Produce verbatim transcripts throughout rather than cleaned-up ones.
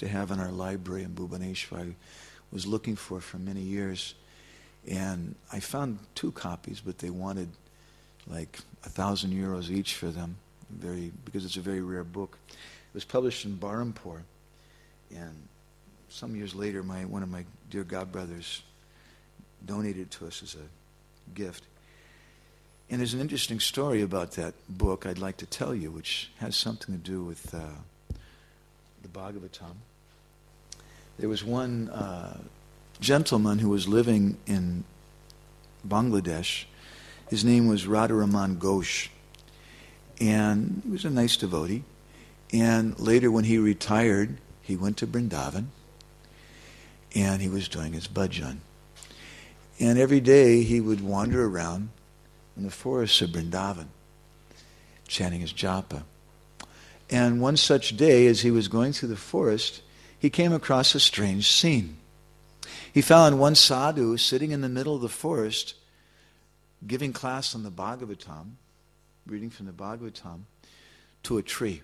to have in our library in Bhubaneswar. I was looking for for many years. And I found two copies, but they wanted like a thousand euros each for them, very because it's a very rare book. It was published in Barampur, and some years later, my one of my dear godbrothers donated it to us as a gift. And there's an interesting story about that book I'd like to tell you, which has something to do with uh, the Bhagavatam. There was one uh, gentleman who was living in Bangladesh. His name was Radharaman Ghosh. And he was a nice devotee. And later when he retired, he went to Vrindavan. And he was doing his bhajan. And every day he would wander around in the forests of Vrindavan, chanting his japa. And one such day, as he was going through the forest, he came across a strange scene. He found one sadhu sitting in the middle of the forest, giving class on the Bhagavatam, reading from the Bhagavatam, to a tree.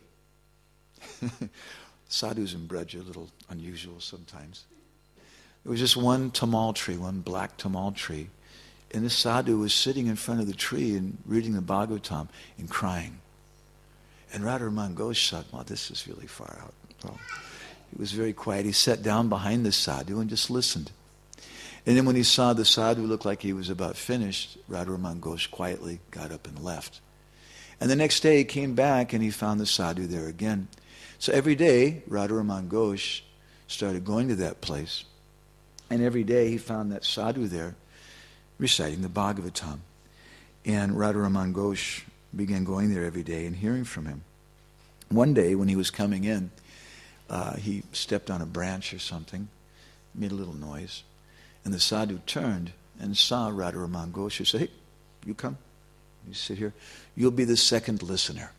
Sadhus in Braja are a little unusual sometimes. There was just one tamal tree, one black tamal tree, and this sadhu was sitting in front of the tree and reading the Bhagavatam and crying. And Radharaman Ghosh thought, well, this is really far out. Well, he was very quiet. He sat down behind the sadhu and just listened. And then when he saw the sadhu look like he was about finished, Radharaman Ghosh quietly got up and left. And the next day he came back and he found the sadhu there again. So every day, Radharaman Ghosh started going to that place. And every day he found that sadhu there reciting the Bhagavatam. And Radharaman Ghosh began going there every day and hearing from him. One day when he was coming in, uh, he stepped on a branch or something, made a little noise. And the sadhu turned and saw Radharaman Ghosh. He said, hey, you come. You sit here. You'll be the second listener.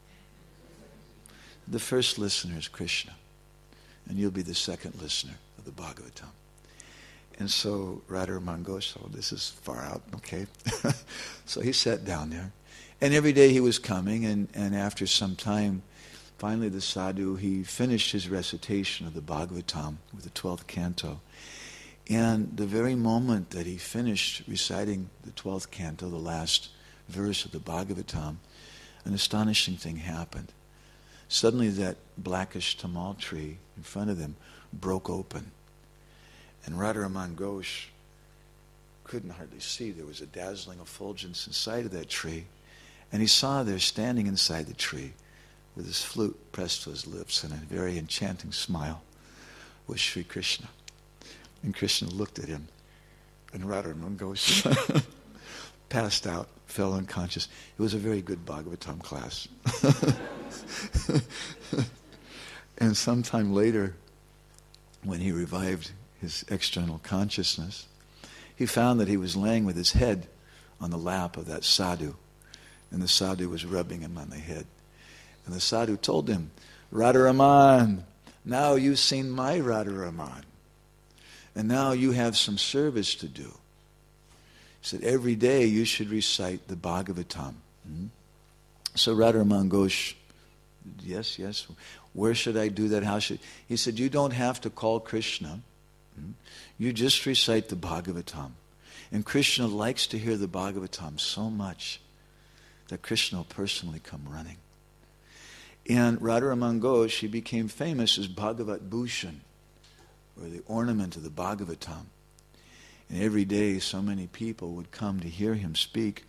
The first listener is Krishna. And you'll be the second listener of the Bhagavatam. And so Radharaman Ghosh, oh, this is far out, okay. So he sat down there. And every day he was coming, and, and after some time, finally the sadhu, he finished his recitation of the Bhagavatam with the twelfth canto. And the very moment that he finished reciting the twelfth canto, the last verse of the Bhagavatam, an astonishing thing happened. Suddenly that blackish tamal tree in front of them broke open. And Radharaman Ghosh couldn't hardly see. There was a dazzling effulgence inside of that tree. And he saw there, standing inside the tree, with his flute pressed to his lips and a very enchanting smile, was Sri Krishna. And Krishna looked at him. And Radharaman Ghosh passed out, fell unconscious. It was a very good Bhagavatam class. And sometime later, when he revived his external consciousness, he found that he was laying with his head on the lap of that sadhu. And the sadhu was rubbing him on the head. And the sadhu told him, Radharaman, now you've seen my Radharaman. And now you have some service to do. He said, every day you should recite the Bhagavatam. Hmm? So Radharaman Ghosh, yes, yes, where should I do that? How should? He said, you don't have to call Krishna. Hmm? You just recite the Bhagavatam. And Krishna likes to hear the Bhagavatam so much that Krishna will personally come running. And Radharaman Ghosh, he became famous as Bhagavat Bhushan, or the ornament of the Bhagavatam. And every day so many people would come to hear him speak.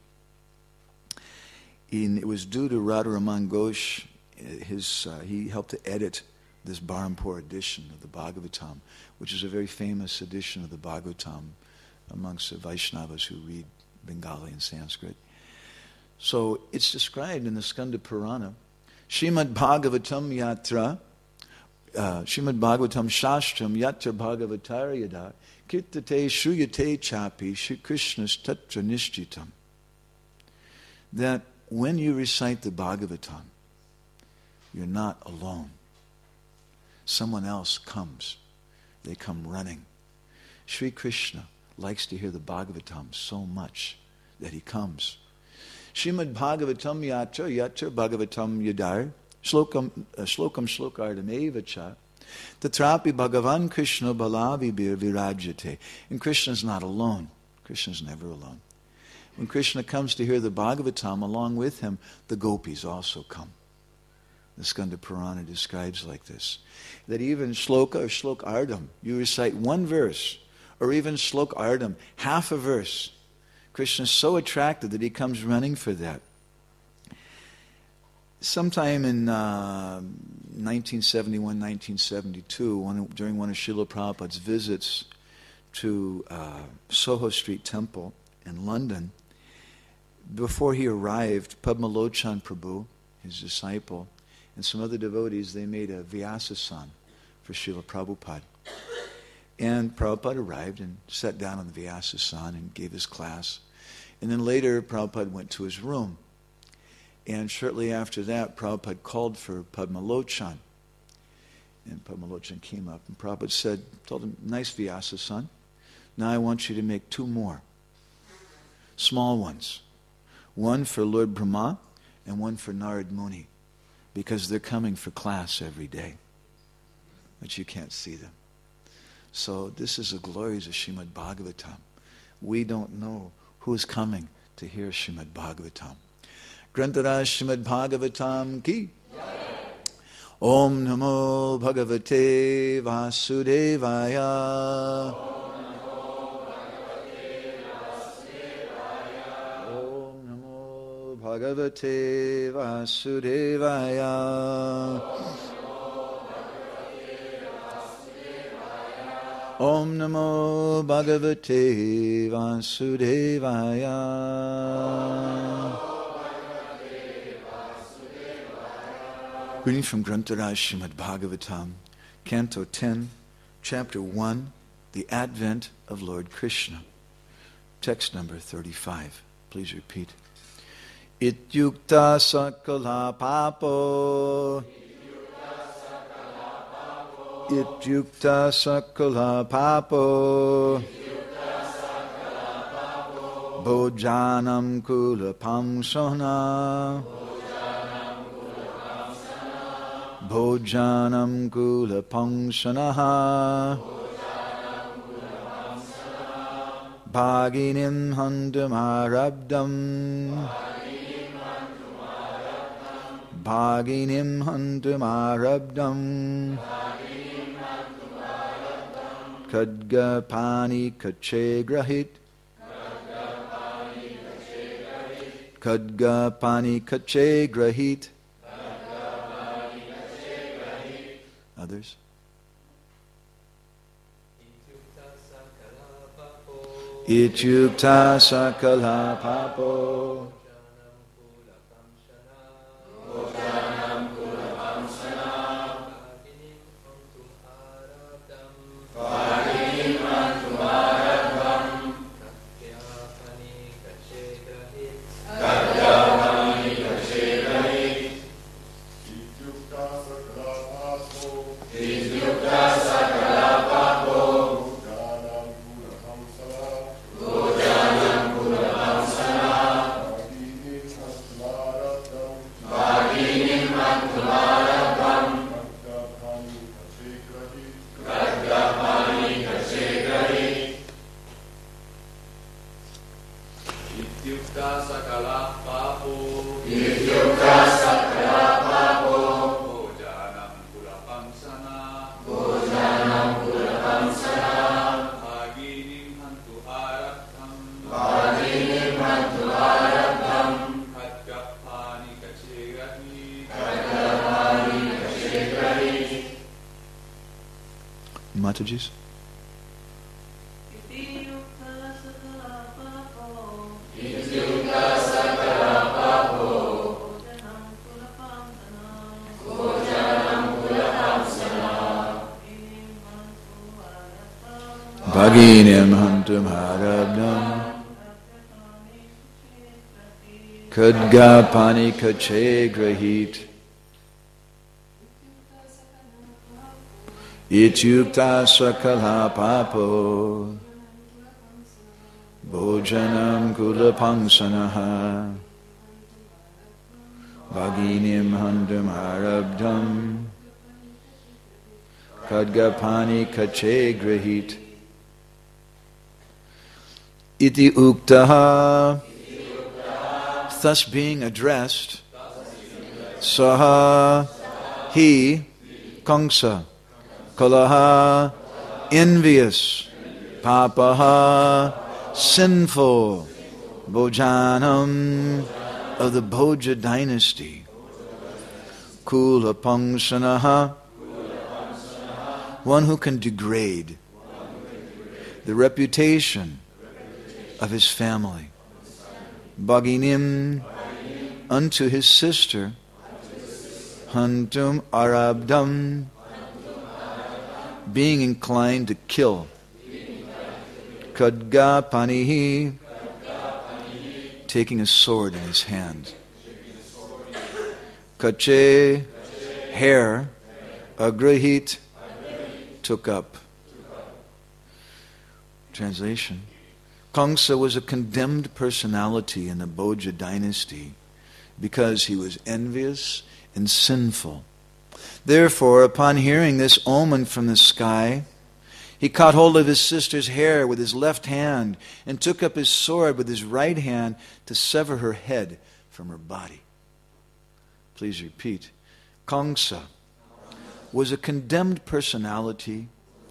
And it was due to Radharaman Ghosh, his, uh, he helped to edit this Barampur edition of the Bhagavatam, which is a very famous edition of the Bhagavatam amongst the Vaishnavas who read Bengali and Sanskrit. So it's described in the Skanda Purana, Srimad Bhagavatam Yatra, uh, Srimad Bhagavatam Shastram Yatra Bhagavatar Yada, Kirtate Shruyate Chapi Shri Krishna's Tatra Nishchitam. That when you recite the Bhagavatam, you're not alone. Someone else comes. They come running. Sri Krishna likes to hear the Bhagavatam so much that he comes. Srimad Bhagavatam Yatra Yatra Bhagavatam Yadar Shlokam uh, Shlokam Shlokardam Evacha Tatrapi Bhagavan Krishna Balavi Bir Virajate. And Krishna's not alone. Krishna's never alone. When Krishna comes to hear the Bhagavatam, along with him, the gopis also come. The Skanda Purana describes like this, that even shloka or shlok ardam, you recite one verse, or even shlok ardam, half a verse. Krishna is so attracted that he comes running for that. Sometime in uh, nineteen seventy-one, nineteen seventy-two, one, during one of Srila Prabhupada's visits to uh, Soho Street Temple in London, before he arrived, Padmalochan Prabhu, his disciple, and some other devotees, they made a Vyasasan for Srila Prabhupada. And Prabhupada arrived and sat down on the Vyasasan and gave his class. And then later, Prabhupada went to his room. And shortly after that, Prabhupada called for Padmalochan. And Padmalochan came up, and Prabhupada said, told him, nice Vyasasan. Now I want you to make two more. Small ones. One for Lord Brahma and one for Narad Muni. Because they're coming for class every day. But you can't see them. So this is the glories of Srimad Bhagavatam. We don't know who's coming to hear Srimad Bhagavatam. Grantaraj Srimad Bhagavatam ki. Om Namo Bhagavate Vasudevaya. Bhagavate Vasudevaya. Om Namo Bhagavate Vasudevaya. Reading from Grantaraj Srimad Bhagavatam, Canto ten, Chapter one, The Advent of Lord Krishna. Text number thirty-five. Please repeat. Ityukta sakala papo. Ityukta sakala papo. Bhojanam kula pamsana. Bhojanam kula pamsanaha. Bhaginim handamarabdam. Bhaginim hantamarabdam. Khadga pani kache grahit. Khadga pani kache grahit. Others? Ityukta sakala papo. Mataji's? Bhaginim hantum harabdam. Khadga pani kache grahit. Ityukta sakala papo. Bhojanam kula pangsanaha. Bhaginim handam harabdam. Khadgapani kache grahit. Iti uktaha. Thus being addressed, Saha, he, Kamsa, Kalaha, envious, Papaha, sinful, Bojanam, of the Bhoja dynasty, Kula Pangsanaha, one who can degrade the reputation of his family. Bhaginim, unto his sister, Hantum Arabdam, being inclined to kill. Khadga Panihi, taking a sword in his hand. Kache, hair, Agrahit, took up. Translation. Kamsa was a condemned personality in the Bhoja dynasty because he was envious and sinful. Therefore, upon hearing this omen from the sky, he caught hold of his sister's hair with his left hand and took up his sword with his right hand to sever her head from her body. Please repeat. Kamsa was a condemned personality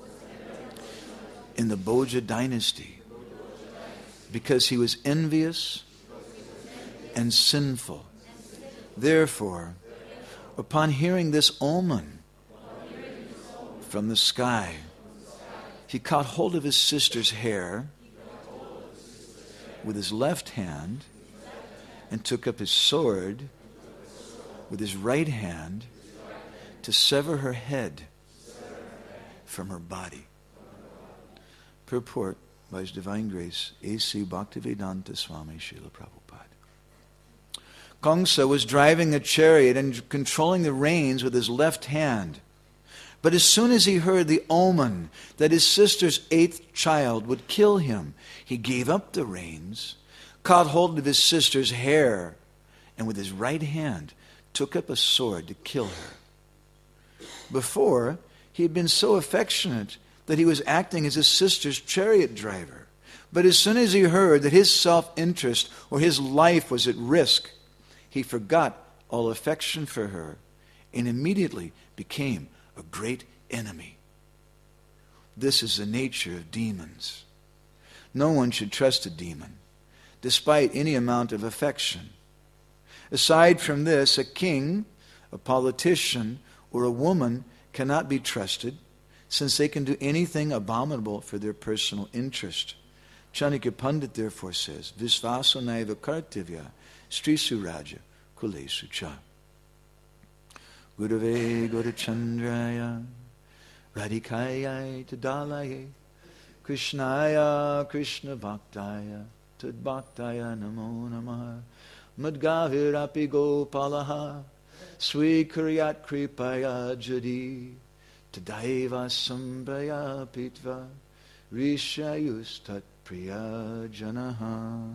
in the Bhoja dynasty because he was envious and sinful. Therefore, upon hearing this omen from the sky, he caught hold of his sister's hair with his left hand and took up his sword with his right hand to sever her head from her body. Purport by His Divine Grace, A C Bhaktivedanta Swami Srila Prabhupada. Kamsa was driving a chariot and controlling the reins with his left hand. But as soon as he heard the omen that his sister's eighth child would kill him, he gave up the reins, caught hold of his sister's hair, and with his right hand took up a sword to kill her. Before, he had been so affectionate that he was acting as his sister's chariot driver. But as soon as he heard that his self-interest or his life was at risk, he forgot all affection for her and immediately became a great enemy. This is the nature of demons. No one should trust a demon, despite any amount of affection. Aside from this, a king, a politician, or a woman cannot be trusted, since they can do anything abominable for their personal interest. Chanakya Pandit therefore says, Visvaso naiva kartivya strisu raja kulesu cha. Gurave Gurachandraya Radhikaya Tadalaye Krishnaya Krishna Bhaktaya Tadbhaktaya Namo Namaha Madgavirapi Gopalaha Swikaryat Kripaya Jadi Tadaiva Sambraya Pitva Rishayus Tat Priya Janaha.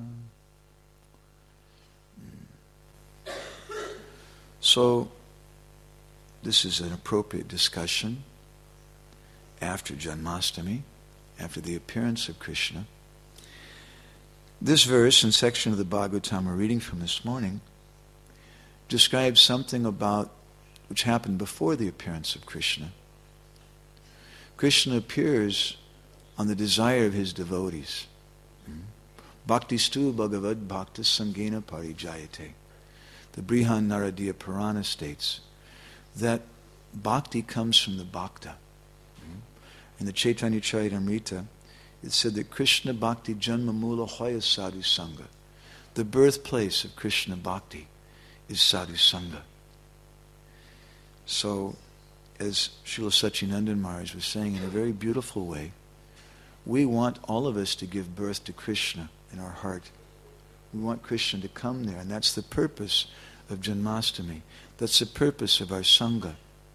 So, this is an appropriate discussion after Janmashtami, after the appearance of Krishna. This verse and section of the Bhagavatam we're reading from this morning describes something about which happened before the appearance of Krishna. Krishna appears on the desire of his devotees. Bhaktistu Bhagavad Bhakta Sangena Parijayate. The Brihan Naradiya Purana states that bhakti comes from the bhakta. In the Chaitanya Charitamrita, it said that Krishna Bhakti Janma Mula Hoya Sadhu Sangha. The birthplace of Krishna Bhakti is Sadhu Sangha. So, as Srila Satchidananda Maharaj was saying in a very beautiful way, we want all of us to give birth to Krishna in our heart. We want Krishna to come there, and that's the purpose of Janmashtami. That's the purpose of our Sangha.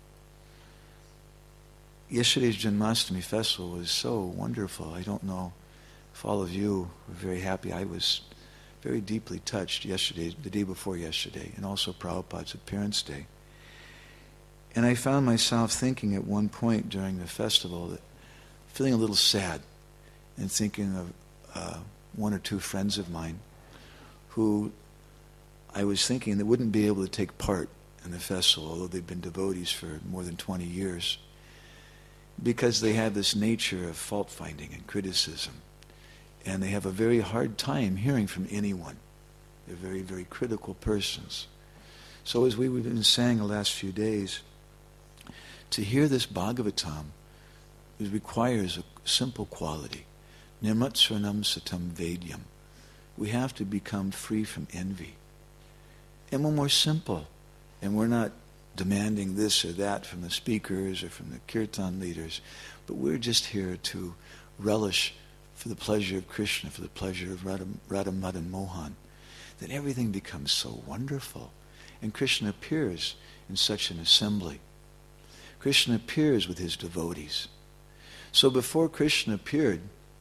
Yesterday's Janmashtami festival was so wonderful. I don't know if all of you were very happy. I was very deeply touched yesterday, the day before yesterday, and also Prabhupada's appearance day. And I found myself thinking at one point during the festival, that feeling a little sad, and thinking of uh, one or two friends of mine who I was thinking they wouldn't be able to take part in the festival, although they've been devotees for more than twenty years, because they have this nature of fault-finding and criticism. And they have a very hard time hearing from anyone. They're very, very critical persons. So as we've been saying the last few days, to hear this Bhagavatam, it requires a simple quality. Nirmatsranam satam vedyam. We have to become free from envy. And when we're simple, and we're not demanding this or that from the speakers or from the kirtan leaders, but we're just here to relish for the pleasure of Krishna, for the pleasure of Radha, Radha Madan Mohan, then everything becomes so wonderful. And Krishna appears in such an assembly. Krishna appears with his devotees. So before Krishna appeared,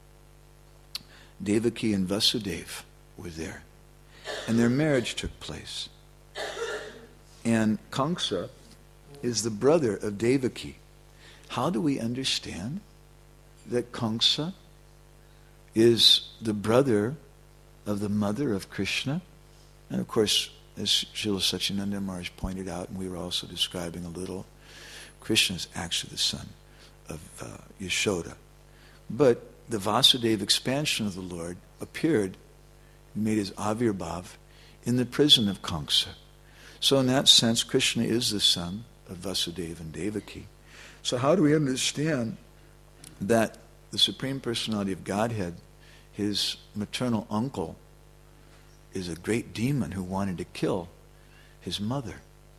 Devaki and Vasudeva were there. And their marriage took place. And Kamsa is the brother of Devaki. How do we understand that Kamsa is the brother of the mother of Krishna? And of course, as Srila Satchidananda Maharaj pointed out, and we were also describing a little, Krishna is actually the son of uh, Yashoda. But the Vasudeva expansion of the Lord appeared, made his Avirbhav in the prison of Kamsa. So in that sense, Krishna is the son of Vasudeva and Devaki. So how do we understand that the Supreme Personality of Godhead, his maternal uncle, is a great demon who wanted to kill his mother?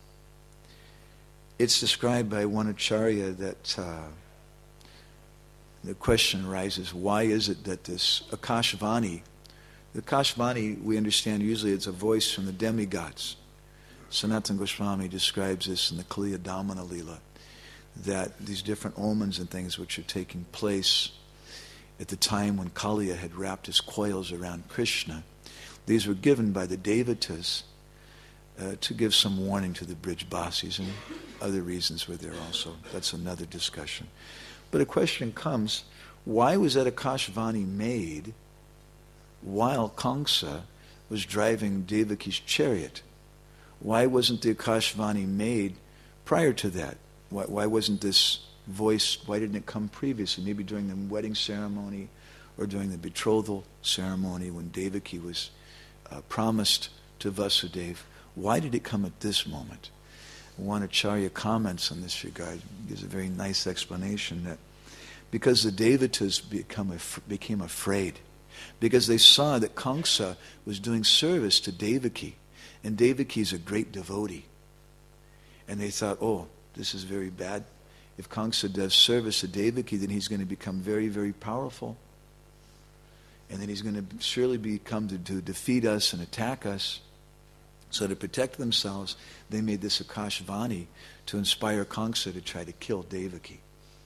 It's described by one Acharya that uh, the question arises, why is it that this Akashvani, the Akashvani, we understand usually it's a voice from the demigods. Sanatana Goswami describes this in the Kaliya Damana Lila, that these different omens and things which are taking place at the time when Kaliya had wrapped his coils around Krishna, these were given by the Devatas uh, to give some warning to the Brijbasis, and other reasons were there also. That's another discussion. But a question comes, why was that Akashvani made while Kamsa was driving Devaki's chariot? Why wasn't the Akashvani made prior to that? Why, why wasn't this voice, why didn't it come previously? Maybe during the wedding ceremony or during the betrothal ceremony when Devaki was uh, promised to Vasudeva. Why did it come at this moment? One Acharya comments on this regard, gives a very nice explanation that because the Devatas become af- became afraid, because they saw that Kamsa was doing service to Devaki, and Devaki is a great devotee. And they thought, oh, this is very bad. If Kamsa does service to Devaki, then he's going to become very, very powerful. And then he's going to surely become to, to defeat us and attack us. So to protect themselves, they made this Akashvani to inspire Kamsa to try to kill Devaki.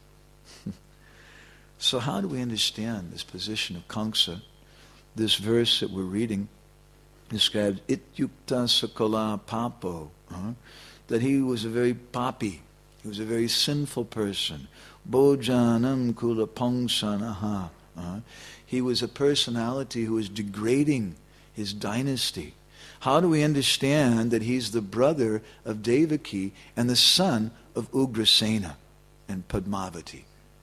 So how do we understand this position of Kamsa? This verse that we're reading describes ityukta sakala papo, uh, that he was a very papi, he was a very sinful person. Bojanam kula pangsanaha. Uh, he was a personality who was degrading his dynasty. How do we understand that he's the brother of Devaki and the son of Ugrasena and Padmavati?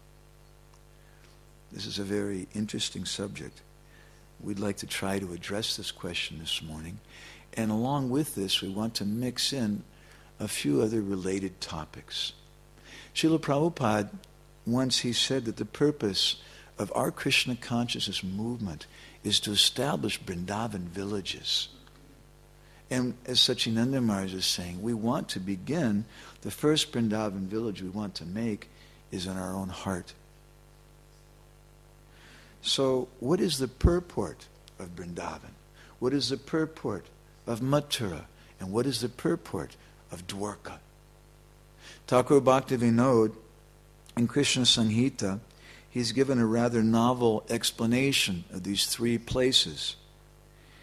This is a very interesting subject. We'd like to try to address this question this morning. And along with this, we want to mix in a few other related topics. Srila Prabhupada, once he said that the purpose of our Krishna consciousness movement is to establish Vrindavan villages. And as Satchidananda Maharaj is saying, we want to begin, the first Vrindavan village we want to make is in our own heart. So what is the purport of Vrindavan? What is the purport of Mathura? And what is the purport of Dwarka? Thakur Bhaktivinoda, in Krishna Samhita, he's given a rather novel explanation of these three places.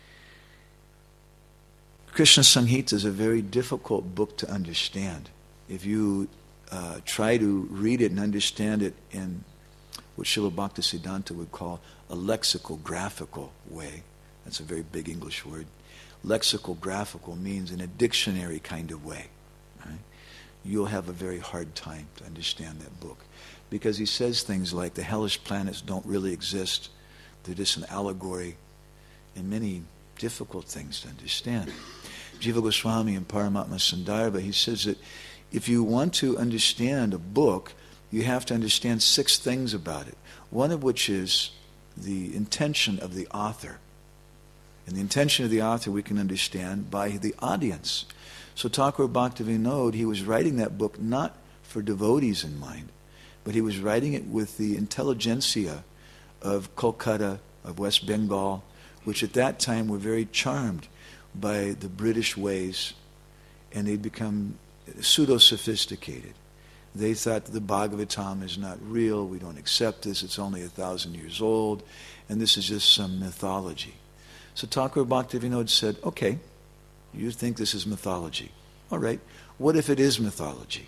Krishna Samhita is a very difficult book to understand. if you uh, try to read it and understand it in what Srila Bhaktisiddhanta would call a lexicographical way, that's a very big English word. Lexicographical means in a dictionary kind of way. Right? You'll have a very hard time to understand that book. Because he says things like the hellish planets don't really exist. They're just an allegory, and many difficult things to understand. Jiva Goswami in Paramatma Sandarbha, he says that if you want to understand a book, you have to understand six things about it. One of which is the intention of the author. And the intention of the author we can understand by the audience. So Thakur Bhaktivinoda, he was writing that book not for devotees in mind, but he was writing it with the intelligentsia of Kolkata, of West Bengal, which at that time were very charmed by the British ways, and they'd become pseudo-sophisticated. They thought that the Bhagavatam is not real, we don't accept this, it's only a thousand years old, and this is just some mythology. So Thakur Bhaktivinoda said, okay, you think this is mythology. All right, what if it is mythology?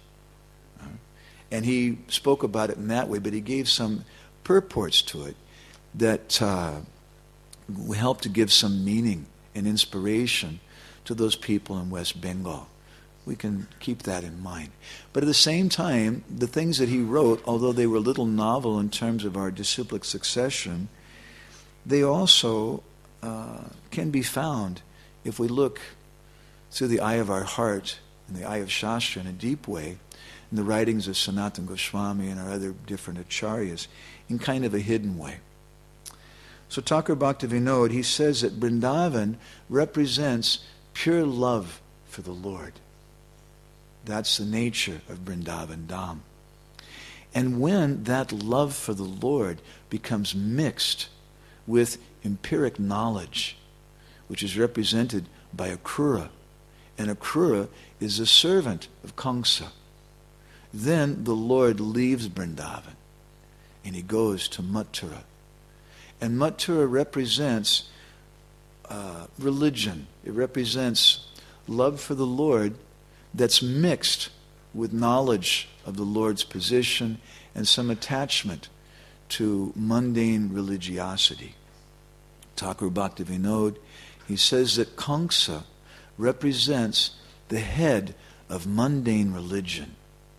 And he spoke about it in that way, but he gave some purports to it that uh, helped to give some meaning and inspiration to those people in West Bengal. We can keep that in mind. But at the same time, the things that he wrote, although they were a little novel in terms of our disciplic succession, they also uh, can be found if we look through the eye of our heart and the eye of Shastra in a deep way, in the writings of Sanatana Goswami and our other different acharyas, in kind of a hidden way. So Thakur Bhaktivinoda, he says that Vrindavan represents pure love for the Lord. That's the nature of Vrindavan Dham. And when that love for the Lord becomes mixed with empiric knowledge, which is represented by Akrura, and Akrura is a servant of Kamsa, then the Lord leaves Vrindavan and he goes to Mathura. And Mathura represents uh, religion. It represents love for the Lord that's mixed with knowledge of the Lord's position and some attachment to mundane religiosity. Thakur Bhaktivinoda, he says that Kamsa represents the head of mundane religion.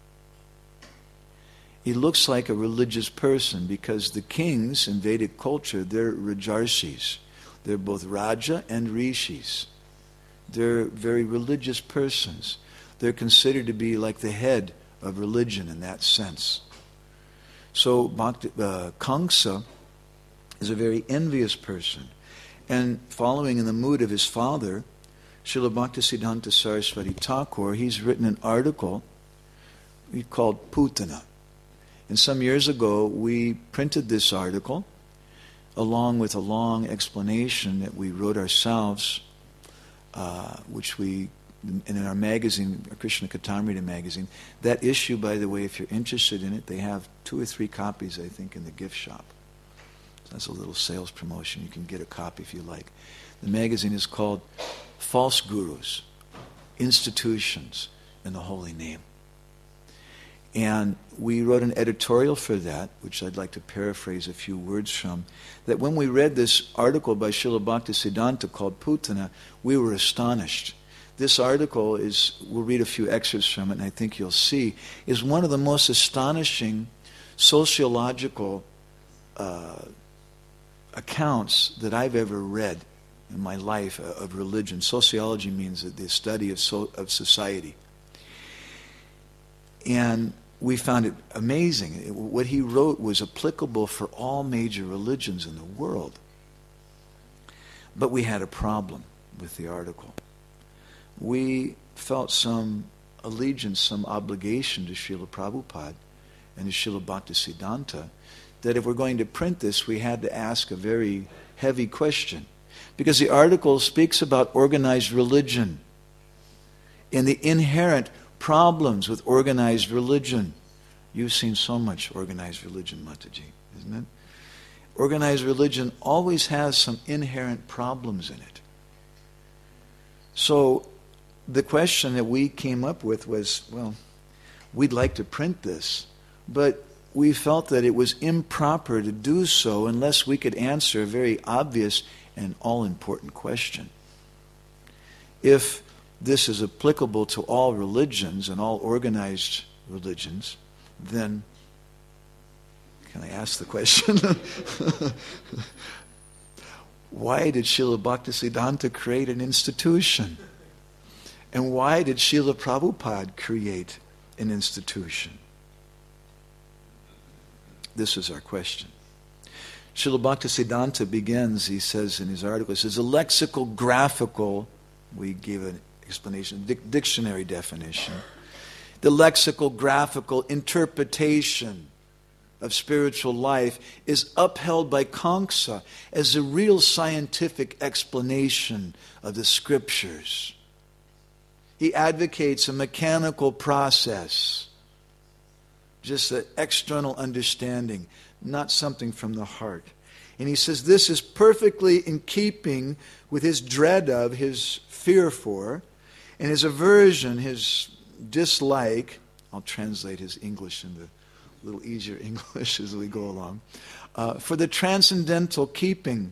He looks like a religious person because the kings in Vedic culture, they're Rajarshis. They're both Raja and Rishis. They're very religious persons. They're considered to be like the head of religion in that sense. So Bhakti, uh, Kamsa is a very envious person. And following in the mood of his father, Srila Bhaktisiddhanta Saraswati Thakur, he's written an article called Putana. And some years ago, we printed this article along with a long explanation that we wrote ourselves, uh, which we, in our magazine, our Krishna Katamrita magazine. That issue, by the way, if you're interested in it, they have two or three copies, I think, in the gift shop. So that's a little sales promotion. You can get a copy if you like. The magazine is called False Gurus, Institutions in the Holy Name. And we wrote an editorial for that, which I'd like to paraphrase a few words from, that when we read this article by Srila Bhaktisiddhanta called Putana, we were astonished. This article is, we'll read a few excerpts from it, and I think you'll see, is one of the most astonishing sociological uh, accounts that I've ever read in my life of religion. Sociology means the study of, so, of society. And we found it amazing. What he wrote was applicable for all major religions in the world. But we had a problem with the article. We felt some allegiance, some obligation to Srila Prabhupada and to Srila Bhaktisiddhanta, that if we're going to print this, we had to ask a very heavy question. Because the article speaks about organized religion and the inherent problems with organized religion. You've seen so much organized religion, Mataji, isn't it? Organized religion always has some inherent problems in it. So the question that we came up with was, well, we'd like to print this, but we felt that it was improper to do so unless we could answer a very obvious and all-important question. If this is applicable to all religions and all organized religions, then, can I ask the question? Why did Srila Bhaktisiddhanta create an institution? And why did Srila Prabhupada create an institution? This is our question. Srila Bhaktisiddhanta begins, he says in his article, he says, a lexical graphical, we gave an explanation, dic- dictionary definition, the lexical graphical interpretation of spiritual life is upheld by Kangsa as a real scientific explanation of the scriptures. He advocates a mechanical process, just an external understanding, not something from the heart. And he says this is perfectly in keeping with his dread of, his fear for, and his aversion, his dislike. I'll translate his English into a little easier English as we go along. Uh, for the transcendental keeping,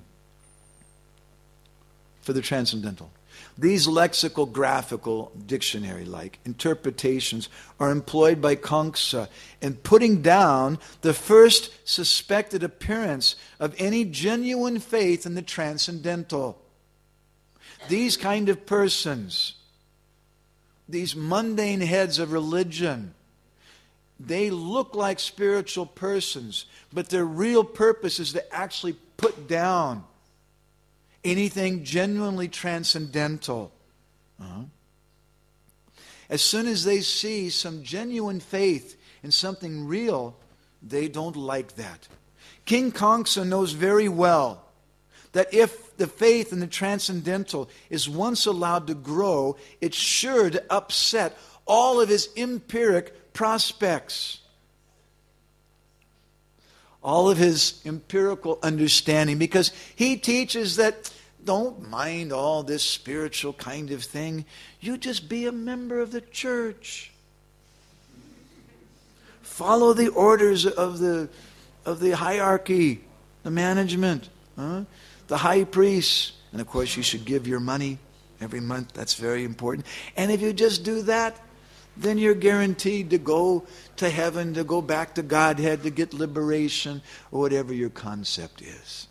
for the transcendental. These lexical, graphical, dictionary-like interpretations are employed by Kangsa in putting down the first suspected appearance of any genuine faith in the transcendental. These kind of persons, these mundane heads of religion, they look like spiritual persons, but their real purpose is to actually put down anything genuinely transcendental. Uh-huh. As soon as they see some genuine faith in something real, they don't like that. King Kangsa knows very well that if the faith in the transcendental is once allowed to grow, it's sure to upset all of his empiric prospects. All of his empirical understanding, because he teaches that don't mind all this spiritual kind of thing. You just be a member of the church. Follow the orders of the of the hierarchy, the management, huh? The high priest. And of course you should give your money every month. That's very important. And if you just do that, then you're guaranteed to go to heaven, to go back to Godhead, to get liberation, or whatever your concept is.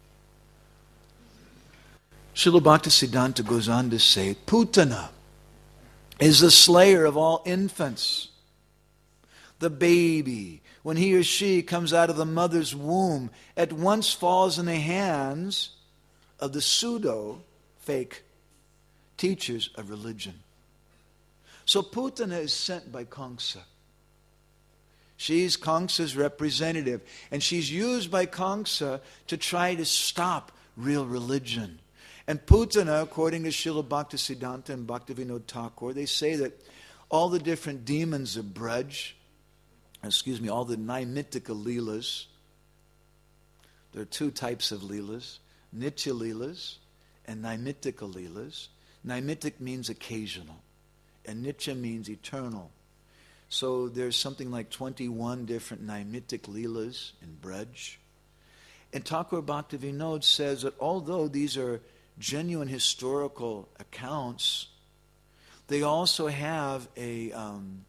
Srila Bhaktisiddhanta goes on to say, Putana is the slayer of all infants. The baby, when he or she comes out of the mother's womb, at once falls in the hands of the pseudo-fake teachers of religion. So Putana is sent by Kangsa. She's Kangsa's representative. And she's used by Kangsa to try to stop real religion. And Putana, according to Srila Bhaktisiddhanta and Bhaktivinoda Thakur, they say that all the different demons of Braj, excuse me, all the Naimittika Leelas, there are two types of Leelas, Nitya Leelas and Naimittika Leelas. Naimittik means occasional. And Nitya means eternal. So there's something like twenty-one different Naimittik Leelas in Braj. And Thakur Bhaktivinoda says that although these are genuine historical accounts, they also have a, um,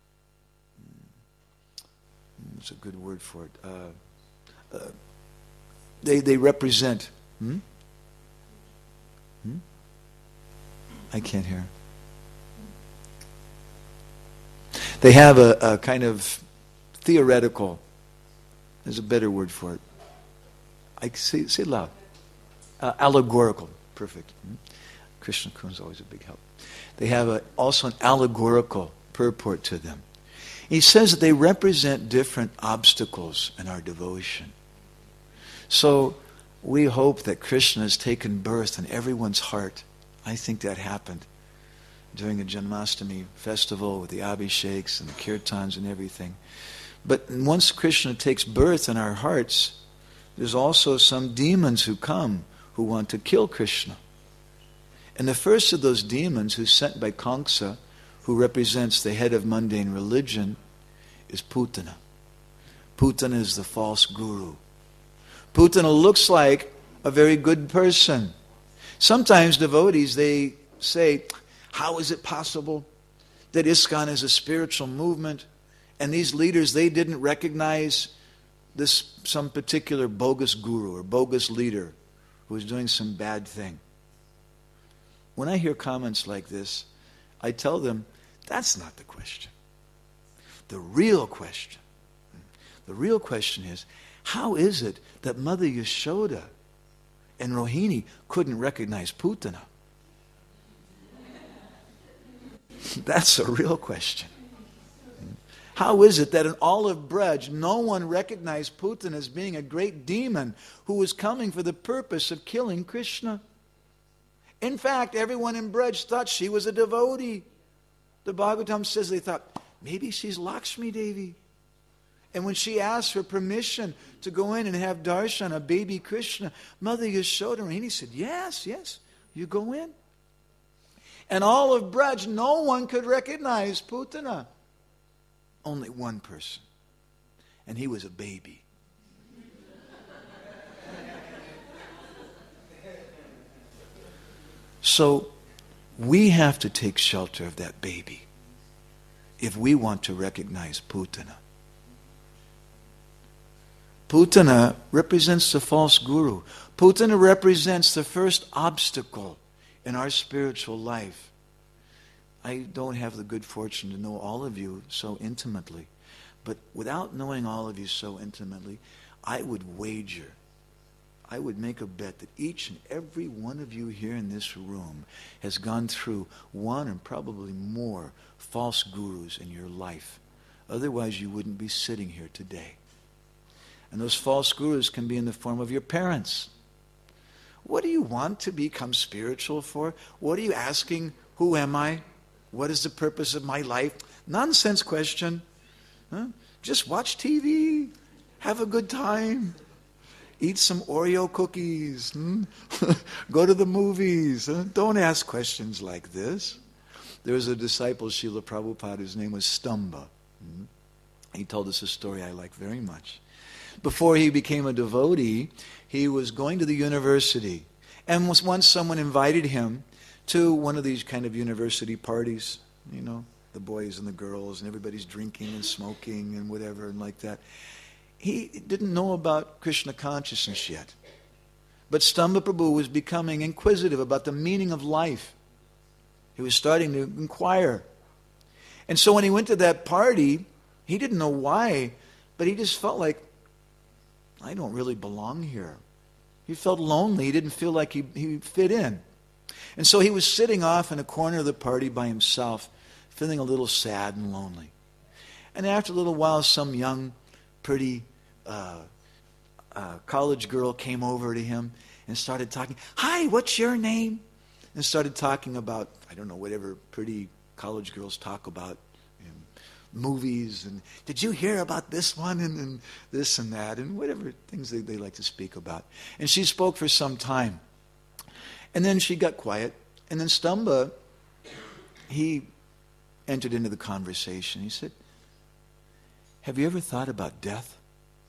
what's a good word for it? Uh, uh, they, they represent, hmm? Hmm? I can't hear. They have a, a kind of theoretical, there's a better word for it. I say, say it loud. Uh, allegorical. Perfect. Hmm? Krishna Kun's always a big help. They have a, also an allegorical purport to them. He says that they represent different obstacles in our devotion. So we hope that Krishna has taken birth in everyone's heart. I think that happened during the Janmashtami festival with the Abhisheks and the Kirtans and everything. But once Krishna takes birth in our hearts, there's also some demons who come who want to kill Krishna. And the first of those demons, who's sent by Kangsa, who represents the head of mundane religion, is Putana. Putana is the false guru. Putana looks like a very good person. Sometimes devotees, they say, how is it possible that ISKCON is a spiritual movement and these leaders, they didn't recognize this some particular bogus guru or bogus leader who was doing some bad thing? When I hear comments like this, I tell them, that's not the question. The real question, the real question is, how is it that Mother Yashoda and Rohini couldn't recognize Putana? That's a real question. How is it that in Olive Branch, no one recognized Putana as being a great demon who was coming for the purpose of killing Krishna? In fact, everyone in Braj thought she was a devotee. The Bhagavatam says they thought, maybe she's Lakshmi Devi. And when she asked for permission to go in and have darshan, a baby Krishna, Mother Yashoda and he said, yes, yes, you go in. And all of Braj, no one could recognize Putana. Only one person. And he was a baby. So we have to take shelter of that baby if we want to recognize Putana. Putana represents the false guru. Putana represents the first obstacle in our spiritual life. I don't have the good fortune to know all of you so intimately, but without knowing all of you so intimately, I would wager, I would make a bet that each and every one of you here in this room has gone through one and probably more false gurus in your life. Otherwise, you wouldn't be sitting here today. And those false gurus can be in the form of your parents. What do you want to become spiritual for? What are you asking? Who am I? What is the purpose of my life? Nonsense question. Huh? Just watch T V. Have a good time. Eat some Oreo cookies. Hmm? Go to the movies. Huh? Don't ask questions like this. There was a disciple, Srila Prabhupada, whose name was Stamba. Hmm? He told us a story I like very much. Before he became a devotee, he was going to the university. And was once someone invited him to one of these kind of university parties, you know, the boys and the girls, and everybody's drinking and smoking and whatever and like that. He didn't know about Krishna consciousness yet. But Stamba Prabhu was becoming inquisitive about the meaning of life. He was starting to inquire. And so when he went to that party, he didn't know why, but he just felt like, I don't really belong here. He felt lonely. He didn't feel like he, he fit in. And so he was sitting off in a corner of the party by himself, feeling a little sad and lonely. And after a little while, some young, pretty uh, uh, college girl came over to him and started talking. Hi, what's your name? And started talking about, I don't know, whatever pretty college girls talk about, you know, movies. And did you hear about this one and, and this and that and whatever things they, they like to speak about. And she spoke for some time. And then she got quiet. And then Stamba, he entered into the conversation. He said, have you ever thought about death?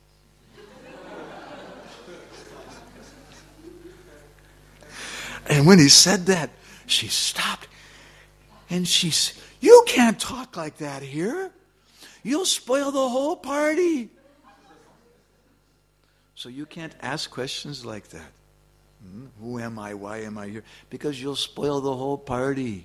And when he said that, she stopped. And she said, you can't talk like that here. You'll spoil the whole party. So you can't ask questions like that. Hmm? Who am I? Why am I here? Because you'll spoil the whole party.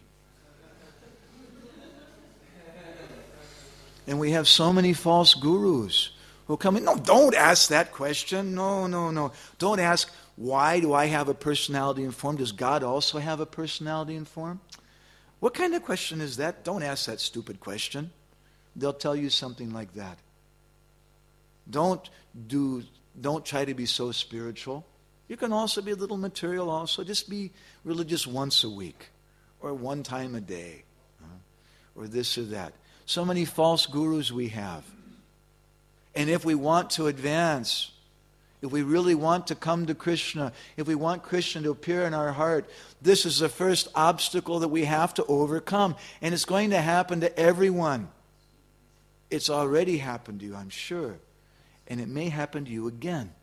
And we have so many false gurus who come in. No, don't ask that question. No, no, no. Don't ask, why do I have a personality in form? Does God also have a personality in form? What kind of question is that? Don't ask that stupid question. They'll tell you something like that. Don't do. Don't try to be so spiritual. You can also be a little material also. Just be religious once a week or one time a day or this or that. So many false gurus we have. And if we want to advance If we really want to come to Krishna, if we want Krishna to appear in our heart, this is the first obstacle that we have to overcome. And it's going to happen to everyone. It's already happened to you, I'm sure. And it may happen to you again.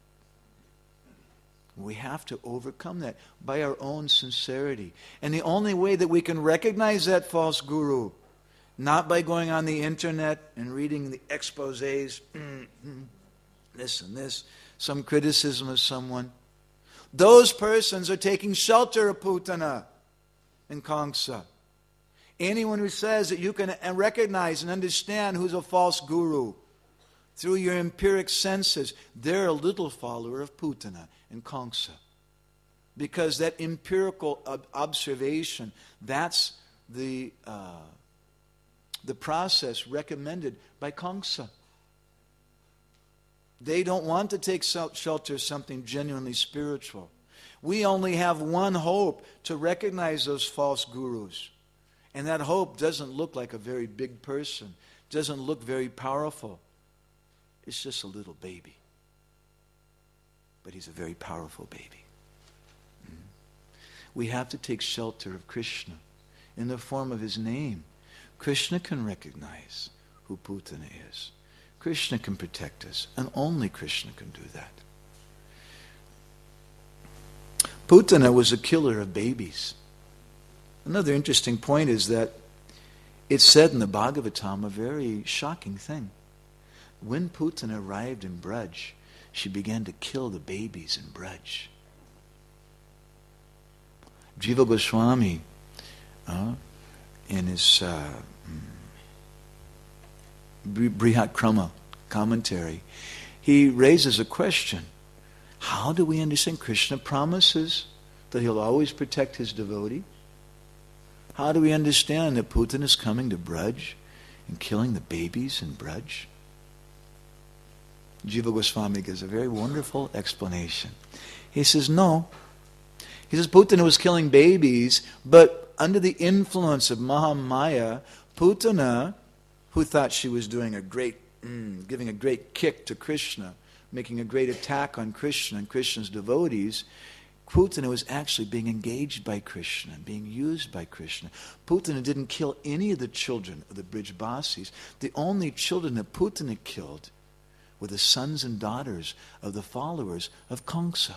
We have to overcome that by our own sincerity. And the only way that we can recognize that false guru, not by going on the internet and reading the exposés, this and this, some criticism of someone. Those persons are taking shelter of Putana and Kamsa. Anyone who says that you can recognize and understand who's a false guru through your empiric senses, they're a little follower of Putana and Kamsa. Because that empirical ob- observation, that's the, uh, the process recommended by Kamsa. They don't want to take shelter of something genuinely spiritual. We only have one hope to recognize those false gurus. And that hope doesn't look like a very big person, doesn't look very powerful. It's just a little baby. But he's a very powerful baby. Mm. We have to take shelter of Krishna in the form of his name. Krishna can recognize who Putana is. Krishna can protect us, and only Krishna can do that. Putana was a killer of babies. Another interesting point is that it's said in the Bhagavatam a very shocking thing. When Putana arrived in Braj, she began to kill the babies in Braj. Jiva Goswami, uh, in his uh, Brihat Krama commentary, he raises a question. How do we understand? Krishna promises that he'll always protect his devotee. How do we understand that Putana is coming to Braj and killing the babies in Braj? Jiva Goswami gives a very wonderful explanation. He says, no. He says Putana was killing babies, but under the influence of Mahamaya, Putana, who thought she was doing a great, mm, giving a great kick to Krishna, making a great attack on Krishna and Krishna's devotees, Putana was actually being engaged by Krishna, being used by Krishna. Putana didn't kill any of the children of the Brijbasis. The only children that Putana killed were the sons and daughters of the followers of Kamsa.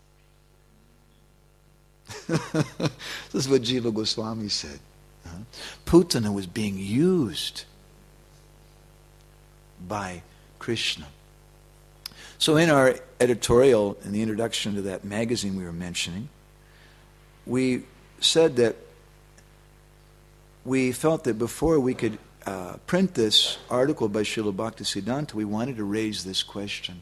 This is what Jiva Goswami said. Uh-huh. Putana was being used by Krishna. So in our editorial, in the introduction to that magazine we were mentioning, we said that we felt that before we could uh, print this article by Srila Bhaktisiddhanta, we wanted to raise this question.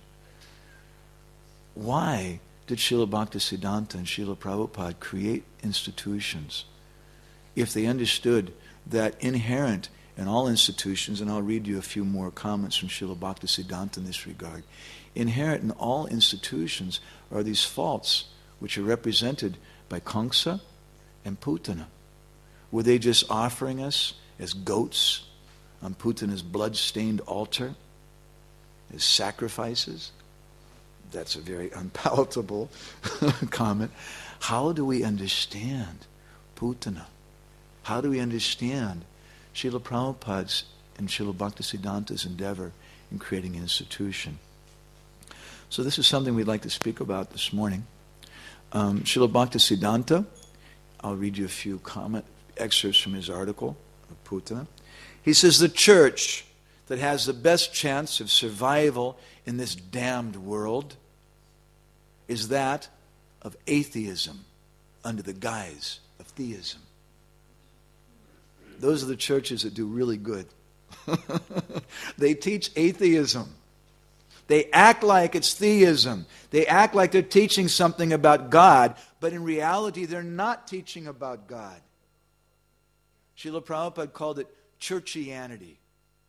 Why did Srila Bhaktisiddhanta and Srila Prabhupada create institutions if they understood that inherent in all institutions, and I'll read you a few more comments from Srila Bhaktisiddhanta in this regard, inherent in all institutions are these faults which are represented by Kamsa and Putana. Were they just offering us as goats on Putana's blood-stained altar, as sacrifices? That's a very unpalatable comment. How do we understand Putana? How do we understand Srila Prabhupada's and Srila Bhaktisiddhanta's endeavor in creating an institution? So this is something we'd like to speak about this morning. Um, Srila Bhaktisiddhanta, I'll read you a few comment excerpts from his article of Putana. He says, the church that has the best chance of survival in this damned world is that of atheism under the guise of theism. Those are the churches that do really good. They teach atheism. They act like it's theism. They act like they're teaching something about God, but in reality they're not teaching about God. Srila Prabhupada called it churchianity.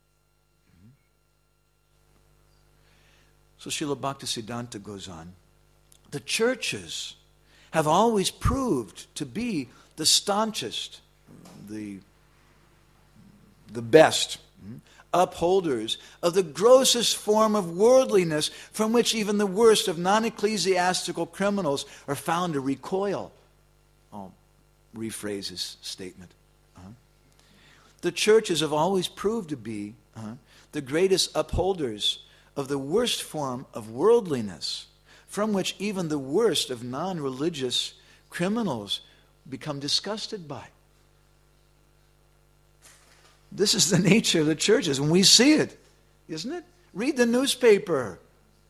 So Srila Bhaktisiddhanta goes on. The churches have always proved to be the staunchest, the, the best upholders of the grossest form of worldliness from which even the worst of non-ecclesiastical criminals are found to recoil. I'll rephrase his statement. Uh-huh. The churches have always proved to be uh-huh, the greatest upholders of the worst form of worldliness from which even the worst of non-religious criminals become disgusted by. This is the nature of the churches, and we see it, isn't it? Read the newspaper.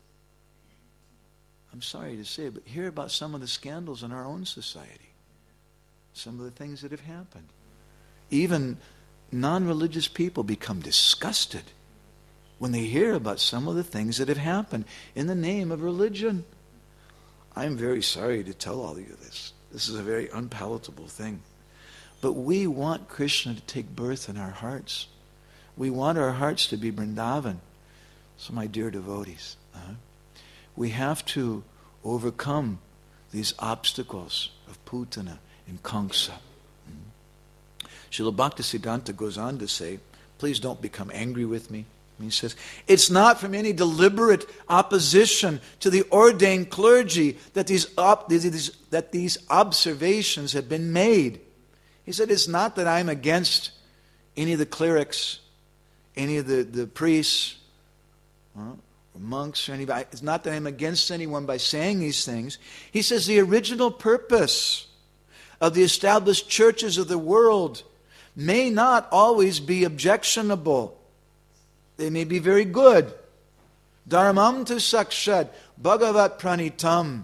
I'm sorry to say it, but hear about some of the scandals in our own society. Some of the things that have happened. Even non-religious people become disgusted when they hear about some of the things that have happened in the name of religion. I'm very sorry to tell all of you this. This is a very unpalatable thing. But we want Krishna to take birth in our hearts. We want our hearts to be Vrindavan. So my dear devotees, uh, we have to overcome these obstacles of Putana and Kamsa. Mm-hmm. Srila Bhaktisiddhanta goes on to say, please don't become angry with me. He says, it's not from any deliberate opposition to the ordained clergy that these, op- these, that these observations have been made. He said, it's not that I'm against any of the clerics, any of the, the priests, uh, or monks, or anybody. It's not that I'm against anyone by saying these things. He says the original purpose of the established churches of the world may not always be objectionable. They may be very good. Dharmam tu sakshat bhagavat pranitam.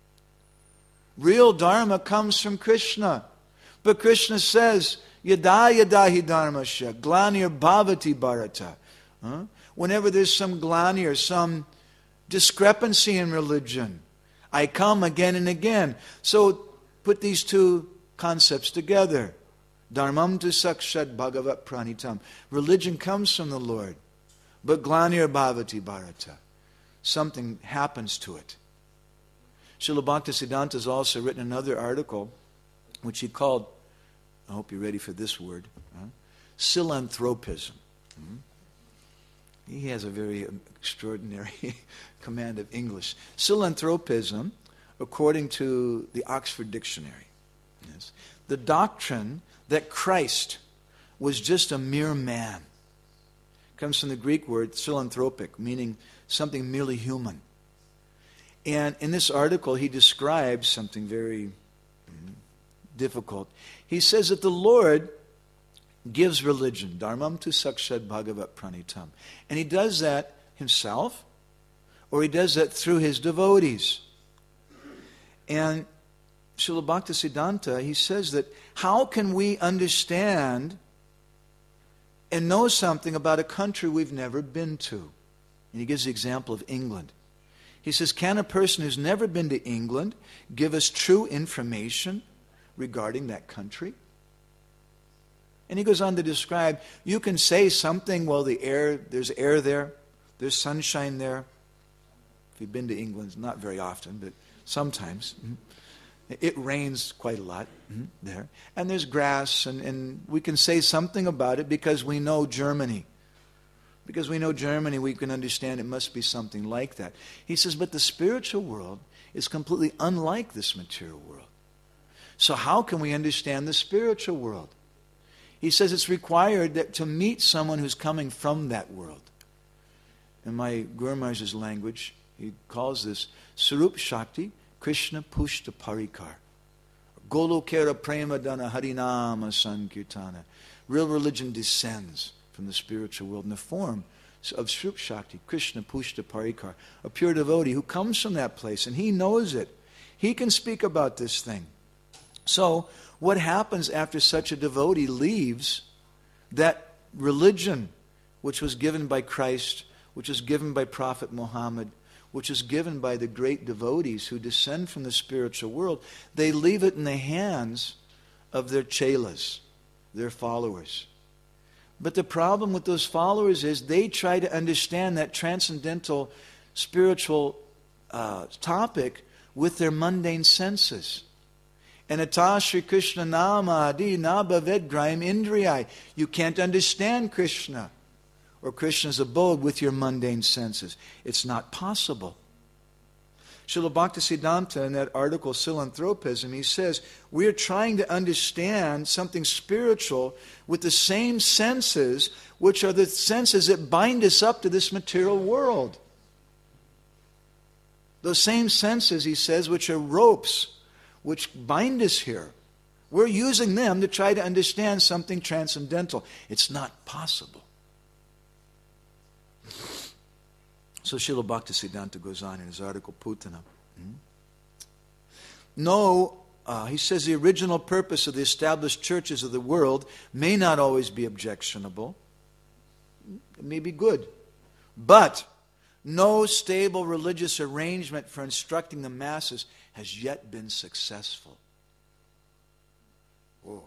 Real dharma comes from Krishna. But Krishna says, yada yada hi dharmasya, glanir bhavati bharata. Huh? Whenever there's some glani or some discrepancy in religion, I come again and again. So put these two concepts together. Dharmam tu sakshat bhagavat pranitam. Religion comes from the Lord. But glanir bhavati bharata. Something happens to it. Srila Bhaktisiddhanta has also written another article which he called, I hope you're ready for this word, huh? Philanthropism. Mm-hmm. He has a very extraordinary command of English. Philanthropism, according to the Oxford Dictionary, yes, the doctrine that Christ was just a mere man. Comes from the Greek word philanthropic, meaning something merely human. And in this article, he describes something very mm, difficult. He says that the Lord gives religion, dharmam tu sakshat bhagavat pranitam. And he does that himself, or he does that through his devotees. And Srila Bhaktisiddhanta, he says that how can we understand and know something about a country we've never been to? And he gives the example of England. He says, can a person who's never been to England give us true information regarding that country? And he goes on to describe, you can say something, well, the air, there's air there, there's sunshine there. If you've been to England, not very often, but sometimes. It rains quite a lot there. And there's grass, and, and we can say something about it because we know Germany. Because we know Germany, we can understand it must be something like that. He says, but the spiritual world is completely unlike this material world. So how can we understand the spiritual world? He says it's required that to meet someone who's coming from that world. In my Guru Maharaj's language, he calls this Sarup Shakti Krishna Pushta Parikar. Golokera Prema Dana Harinama Sankirtana. Real religion descends from the spiritual world in the form of Sarup Shakti, Krishna Pushta Parikar, a pure devotee who comes from that place, and he knows it. He can speak about this thing. So, what happens after such a devotee leaves that religion which was given by Christ, which was given by Prophet Muhammad, which is given by the great devotees who descend from the spiritual world, they leave it in the hands of their chelas, their followers. But the problem with those followers is they try to understand that transcendental spiritual uh, topic with their mundane senses. And Ata Shri Krishna Nama Adi Na Bhaved Graim Indriyai. You can't understand Krishna or Krishna's abode with your mundane senses. It's not possible. Srila Bhaktisiddhanta, in that article, Philanthropism, he says, we're trying to understand something spiritual with the same senses, which are the senses that bind us up to this material world. Those same senses, he says, which are ropes, which bind us here. We're using them to try to understand something transcendental. It's not possible. So Srila Bhaktisiddhanta goes on in his article, Putana. Hmm? No, uh, he says the original purpose of the established churches of the world may not always be objectionable. It may be good. But no stable religious arrangement for instructing the masses has yet been successful. Whoa.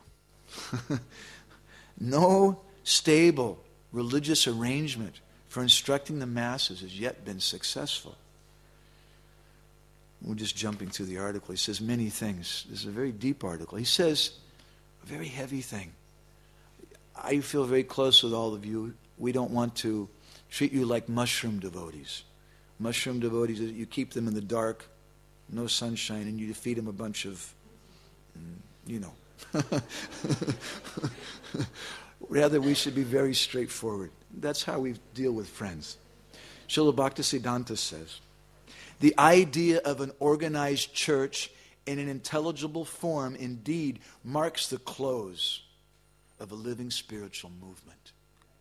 No stable religious arrangement for instructing the masses has yet been successful. We're just jumping through the article. He says many things. This is a very deep article. He says a very heavy thing. I feel very close with all of you. We don't want to treat you like mushroom devotees. Mushroom devotees, you keep them in the dark, no sunshine, and you feed them a bunch of, you know. Rather, we should be very straightforward. That's how we deal with friends. Srila Bhaktisiddhanta says, the idea of an organized church in an intelligible form indeed marks the close of a living spiritual movement.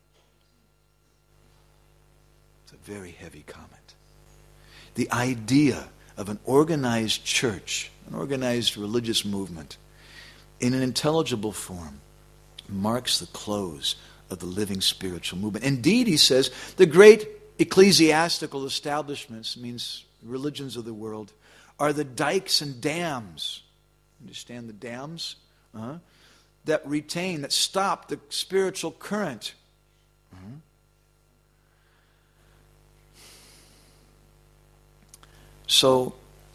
It's a very heavy comment. The idea of an organized church, an organized religious movement, in an intelligible form marks the close of the living spiritual movement. Indeed, he says, the great ecclesiastical establishments, means religions of the world, are the dikes and dams. Understand the dams? Uh-huh. That retain, that stop the spiritual current. Uh-huh. So,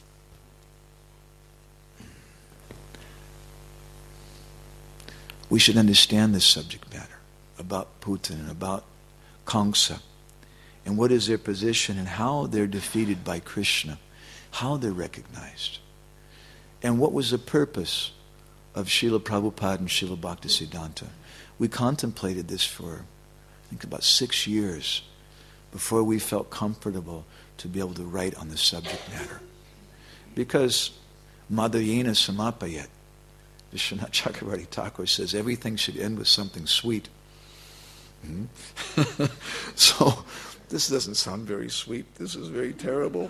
we should understand this subject matter about Putin and about Kamsa and what is their position and how they're defeated by Krishna, how they're recognized, and what was the purpose of Srila Prabhupada and Srila Bhaktisiddhanta. We contemplated this for, I think, about six years before we felt comfortable to be able to write on the subject matter. Because Madhyena Samapayat, Vishwanath Chakravarti Thakur says everything should end with something sweet. Hmm? So, this doesn't sound very sweet. This is very terrible.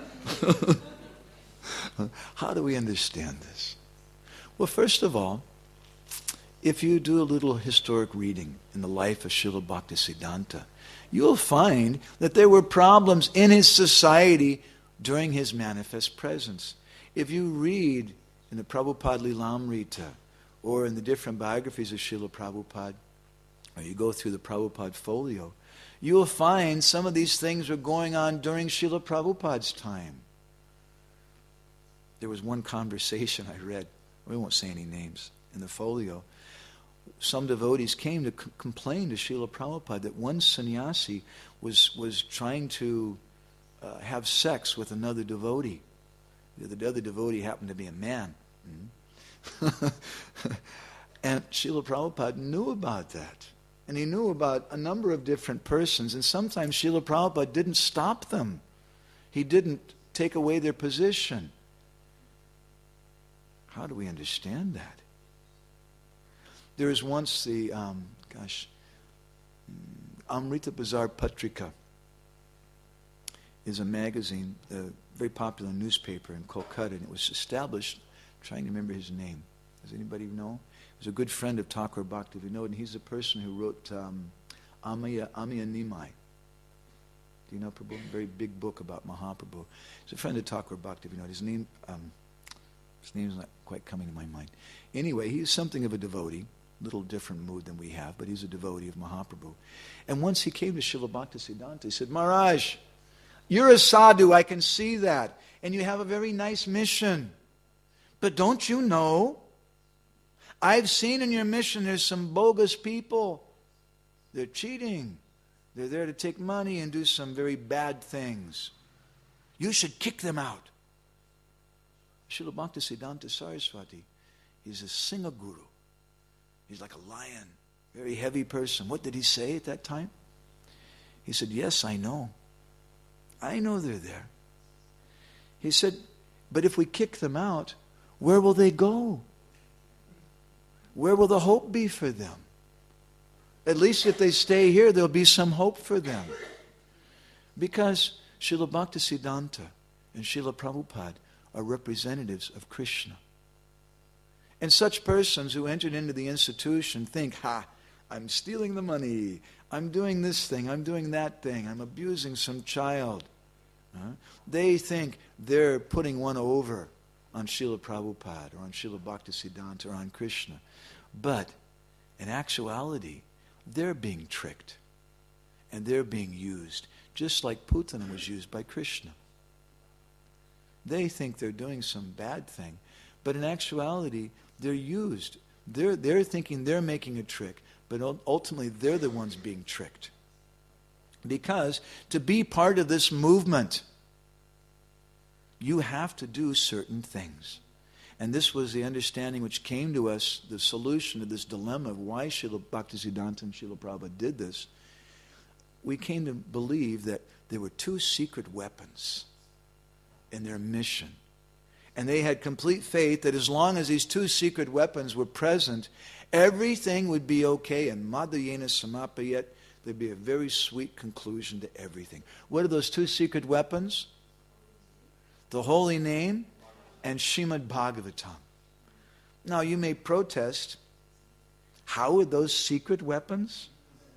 How do we understand this? Well, first of all, if you do a little historic reading in the life of Srila Bhaktisiddhanta, you'll find that there were problems in his society during his manifest presence. If you read in the Prabhupada Lilamrita or in the different biographies of Srila Prabhupada, or you go through the Prabhupada folio, you will find some of these things were going on during Srila Prabhupada's time. There was one conversation I read, we won't say any names, in the folio. Some devotees came to c- complain to Srila Prabhupada that one sannyasi was, was trying to uh, have sex with another devotee. The other devotee happened to be a man. Mm-hmm. And Srila Prabhupada knew about that. And he knew about a number of different persons. And sometimes Srila Prabhupada didn't stop them. He didn't take away their position. How do we understand that? There was once the, um, gosh, Amrita Bazar Patrika is a magazine, a very popular newspaper in Kolkata, and it was established, I'm trying to remember his name. Does anybody know? He was a good friend of Thakur Bhaktivinoda, and he's the person who wrote um, Amaya, Amaya Nimai. Do you know Prabhu? A very big book about Mahaprabhu. He's a friend of Thakur Bhaktivinoda. His name, um, his name's not quite coming to my mind. Anyway, he's something of a devotee. Little different mood than we have, but he's a devotee of Mahaprabhu. And once he came to Srila Bhaktisiddhanta, he said, Maharaj, you're a sadhu, I can see that, and you have a very nice mission. But don't you know, I've seen in your mission there's some bogus people. They're cheating. They're there to take money and do some very bad things. You should kick them out. Srila Bhaktisiddhanta Saraswati, he's a Singha Guru. He's like a lion, very heavy person. What did he say at that time? He said, yes, I know. I know they're there. He said, but if we kick them out, where will they go? Where will the hope be for them? At least if they stay here, there'll be some hope for them. Because Srila Bhaktisiddhanta and Srila Prabhupada are representatives of Krishna. And such persons who entered into the institution think, ha, I'm stealing the money, I'm doing this thing, I'm doing that thing, I'm abusing some child. Huh? They think they're putting one over on Srila Prabhupada or on Srila Bhaktisiddhanta or on Krishna. But in actuality, they're being tricked and they're being used, just like Putana was used by Krishna. They think they're doing some bad thing, but in actuality, they're used. They're, they're thinking they're making a trick, but ultimately they're the ones being tricked. Because to be part of this movement, you have to do certain things. And this was the understanding which came to us, the solution to this dilemma of why Srila Bhaktisiddhanta and Srila Prabhupada did this. We came to believe that there were two secret weapons in their mission. And they had complete faith that as long as these two secret weapons were present, everything would be okay. And Madhyena Samapayet, there'd be a very sweet conclusion to everything. What are those two secret weapons? The holy name and Srimad Bhagavatam. Now you may protest, how are those secret weapons?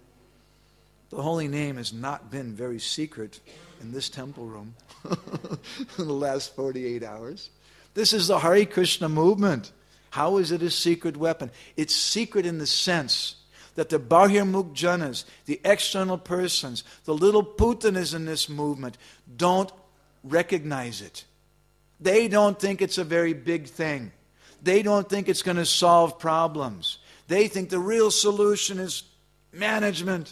The holy name has not been very secret in this temple room in the last forty-eight hours. This is the Hare Krishna movement. How is it a secret weapon? It's secret in the sense that the Bahirmukh Janas, the external persons, the little Putanas in this movement, don't recognize it. They don't think it's a very big thing. They don't think it's going to solve problems. They think the real solution is management,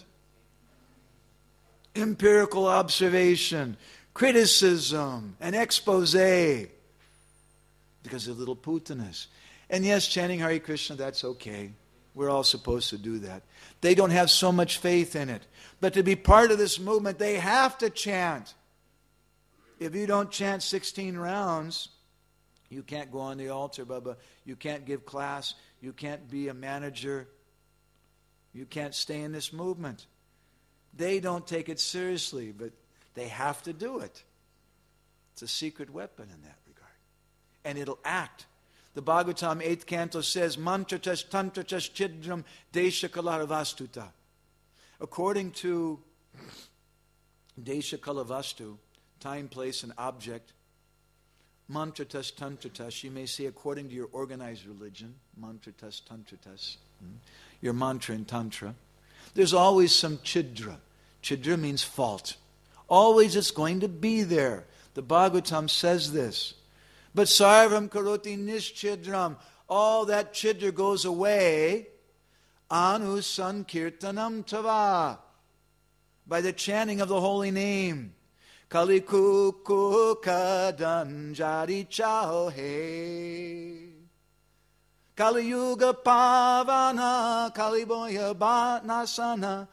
empirical observation, criticism, and expose. Because they're little Putanas. And yes, chanting Hare Krishna, that's okay. We're all supposed to do that. They don't have so much faith in it. But to be part of this movement, they have to chant. If you don't chant sixteen rounds, you can't go on the altar, Baba. You can't give class. You can't be a manager. You can't stay in this movement. They don't take it seriously, but they have to do it. It's a secret weapon in that regard. And it'll act. The Bhagavatam eighth canto says, Mantratas tantratas chidram desha kalaravastuta. According to desha kalavastu, time, place, and object, mantratas tantratas, you may say according to your organized religion, mantratas tantratas, your mantra and tantra, there's always some chidra. Chidra means fault. Always it's going to be there. The Bhagavatam says this. But sarvam karoti nischidram, all that chidra goes away, anu sankirtanam tava, by the chanting of the holy name. Kalikuku kadanjari chahe. Kali Yuga Pavana, Kali Boya Bhatnasana.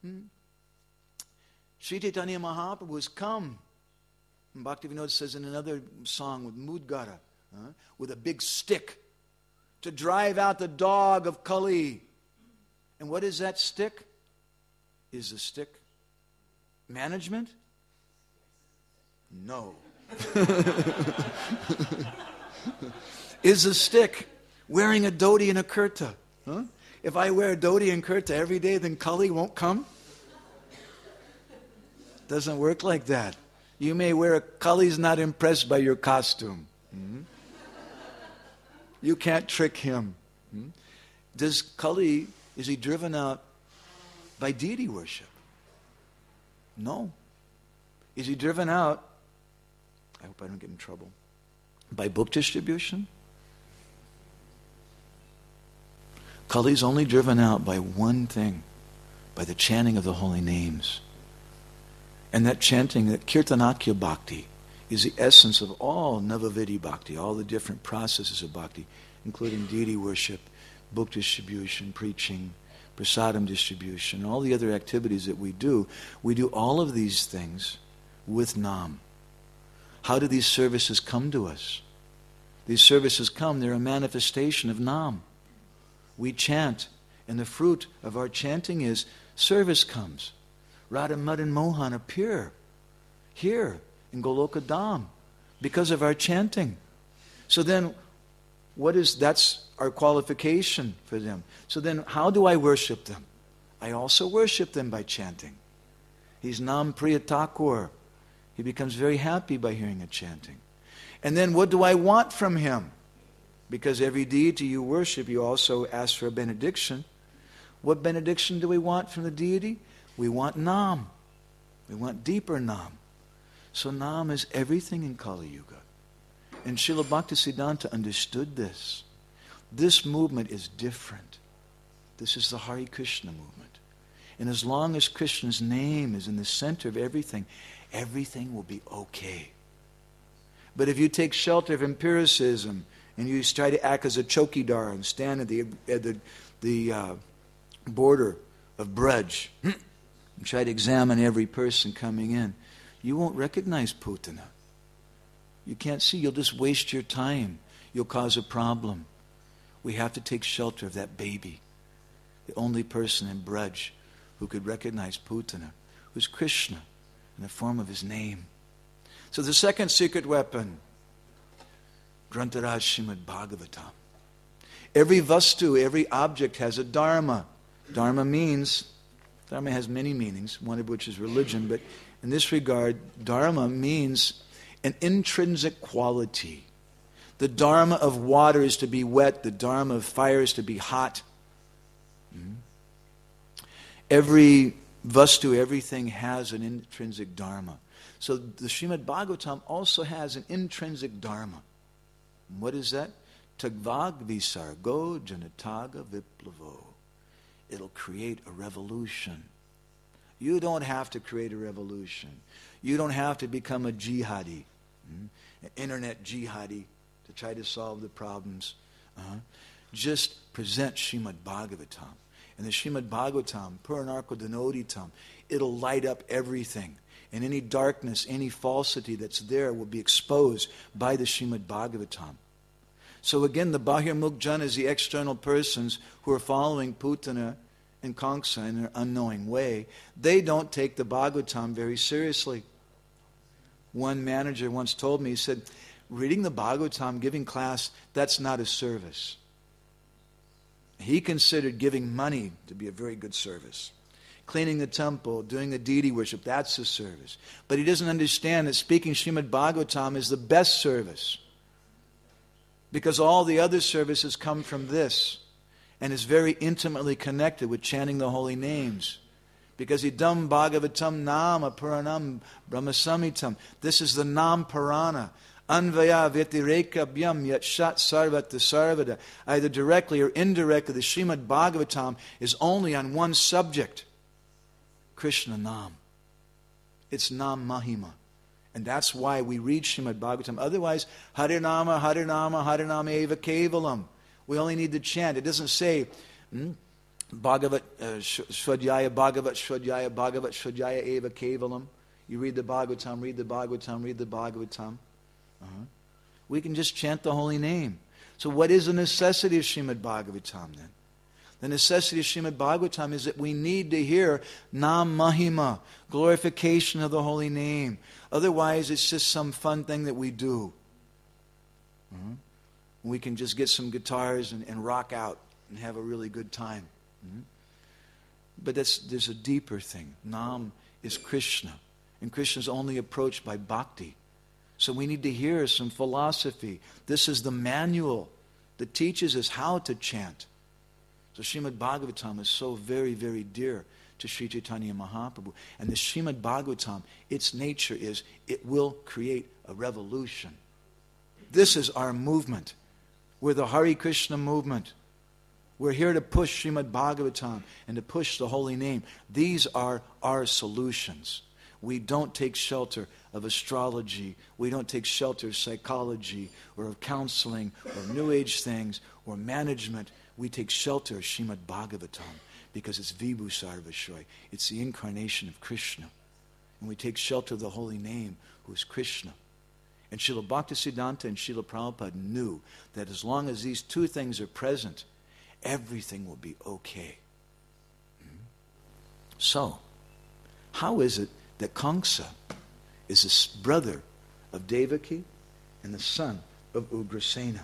Sri Chaitanya Mahaprabhu has come. Bhaktivinoda says in another song with Mudgara, uh, with a big stick to drive out the dog of Kali. And what is that stick? Is the stick management? No. Is the stick wearing a dhoti and a kurta? Huh? If I wear a dhoti and kurta every day, then Kali won't come? Doesn't work like that. You may wear a Kali's not impressed by your costume. Mm-hmm. You can't trick him. Mm-hmm. Does Kali, is he driven out by deity worship? No. Is he driven out, I hope I don't get in trouble, by book distribution? Kali's only driven out by one thing, by the chanting of the holy names. And that chanting, that Kirtanakya Bhakti, is the essence of all Navavidi Bhakti, all the different processes of Bhakti, including deity worship, book distribution, preaching, prasadam distribution, all the other activities that we do. We do all of these things with Nam. How do these services come to us? These services come, they're a manifestation of Nam. We chant, and the fruit of our chanting is service comes. Radha, Madan, Mohan appear here in Goloka Dham because of our chanting. So then, what is, that's our qualification for them. So then, how do I worship them? I also worship them by chanting. He's Nam Priya Thakur. He becomes very happy by hearing a chanting. And then what do I want from him? Because every deity you worship, you also ask for a benediction. What benediction do we want from the deity? We want Nam. We want deeper Nam. So Nam is everything in Kali Yuga. And Srila Bhaktisiddhanta understood this. This movement is different. This is the Hare Krishna movement. And as long as Krishna's name is in the center of everything, everything will be okay. But if you take shelter of empiricism and you try to act as a chokidar and stand at the, at the, the uh, border of Braj and try to examine every person coming in, you won't recognize Putana. You can't see. You'll just waste your time. You'll cause a problem. We have to take shelter of that baby, the only person in Braj who could recognize Putana, who's Krishna in the form of his name. So the second secret weapon, Grantaraj Srimad Bhagavatam. Every vastu, every object has a dharma. Dharma means, dharma has many meanings, one of which is religion, but in this regard, dharma means an intrinsic quality. The dharma of water is to be wet, the dharma of fire is to be hot. Mm-hmm. Every vastu, everything has an intrinsic dharma. So the Srimad Bhagavatam also has an intrinsic dharma. And what is that? Tagvag visargo janataga viplavo. It'll create a revolution. You don't have to create a revolution. You don't have to become a jihadi, mm? an internet jihadi to try to solve the problems. Uh-huh. Just present Srimad Bhagavatam. And the Srimad Bhagavatam, Puranarko Dhanoditam, it'll light up everything. And any darkness, any falsity that's there will be exposed by the Srimad Bhagavatam. So again, the Bahirmukh Janas, the external persons who are following Putana and Kamsa in their unknowing way, they don't take the Bhagavatam very seriously. One manager once told me, he said, reading the Bhagavatam, giving class, that's not a service. He considered giving money to be a very good service. Cleaning the temple, doing the deity worship, that's a service. But he doesn't understand that speaking Srimad Bhagavatam is the best service. Because all the other services come from this and is very intimately connected with chanting the holy names. Because idam bhagavatam nama puranam brahmasamitam. This is the nam purana. Anvaya vyatireka byam yat shat sarvata sarvada. Either directly or indirectly, the Srimad Bhagavatam is only on one subject. Krishna Nam. It's Nam Mahima. And that's why we read Srimad Bhagavatam. Otherwise, Harinama, Harinama, Harinama eva kevalam. We only need to chant. It doesn't say, hmm, Bhagavat uh, Shwadhyaya, Bhagavat Shwadhyaya, Bhagavat Shwadhyaya eva kevalam. You read the Bhagavatam, read the Bhagavatam, read the Bhagavatam. Uh-huh. We can just chant the holy name. So what is the necessity of Srimad Bhagavatam then? The necessity of Srimad Bhagavatam is that we need to hear Nam Mahima, glorification of the holy name. Otherwise, it's just some fun thing that we do. Mm-hmm. We can just get some guitars and, and rock out and have a really good time. Mm-hmm. But that's, there's a deeper thing. Nam is Krishna. And Krishna is only approached by bhakti. So we need to hear some philosophy. This is the manual that teaches us how to chant. So Srimad Bhagavatam is so very, very dear to Sri Chaitanya Mahaprabhu. And the Srimad Bhagavatam, its nature is, it will create a revolution. This is our movement. We're the Hare Krishna movement. We're here to push Srimad Bhagavatam and to push the holy name. These are our solutions. We don't take shelter of astrology. We don't take shelter of psychology or of counseling or New Age things or management. We take shelter of Srimad Bhagavatam because it's Vibhu Sarvashoy. It's the incarnation of Krishna. And we take shelter of the holy name, who is Krishna. And Srila Bhaktisiddhanta and Srila Prabhupada knew that as long as these two things are present, everything will be okay. Mm-hmm. So, how is it that Kamsa is the brother of Devaki and the son of Ugrasena?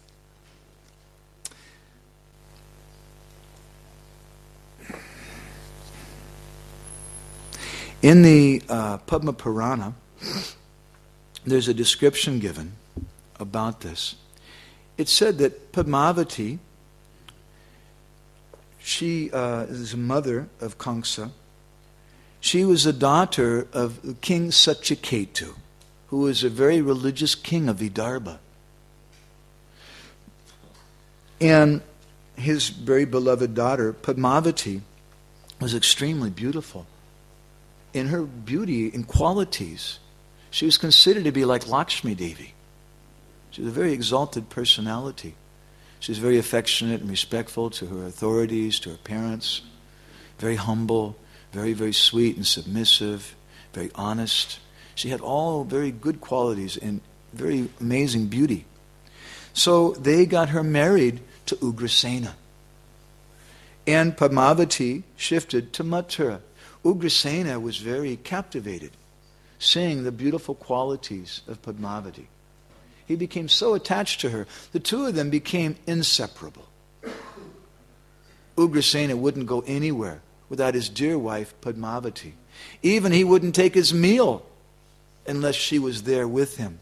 In the uh, Padma Purana, there's a description given about this. It said that Padmavati, she uh, is a mother of Kamsa. She was a daughter of King Satyaketu, who was a very religious king of Vidarbha. And his very beloved daughter, Padmavati, was extremely beautiful. In her beauty and qualities, she was considered to be like Lakshmi Devi. She was a very exalted personality. She was very affectionate and respectful to her authorities, to her parents, very humble, very, very sweet and submissive, very honest. She had all very good qualities and very amazing beauty. So they got her married to Ugrasena. And Padmavati shifted to Mathura. Ugrasena was very captivated, seeing the beautiful qualities of Padmavati. He became so attached to her, the two of them became inseparable. Ugrasena wouldn't go anywhere without his dear wife, Padmavati. Even he wouldn't take his meal unless she was there with him.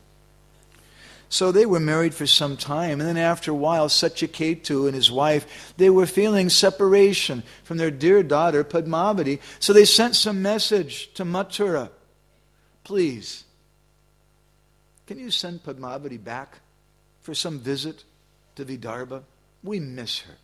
So they were married for some time, and then after a while, Satyaketu and his wife, they were feeling separation from their dear daughter, Padmavati, so they sent some message to Mathura. Please, can you send Padmavati back for some visit to Vidarbha? We miss her.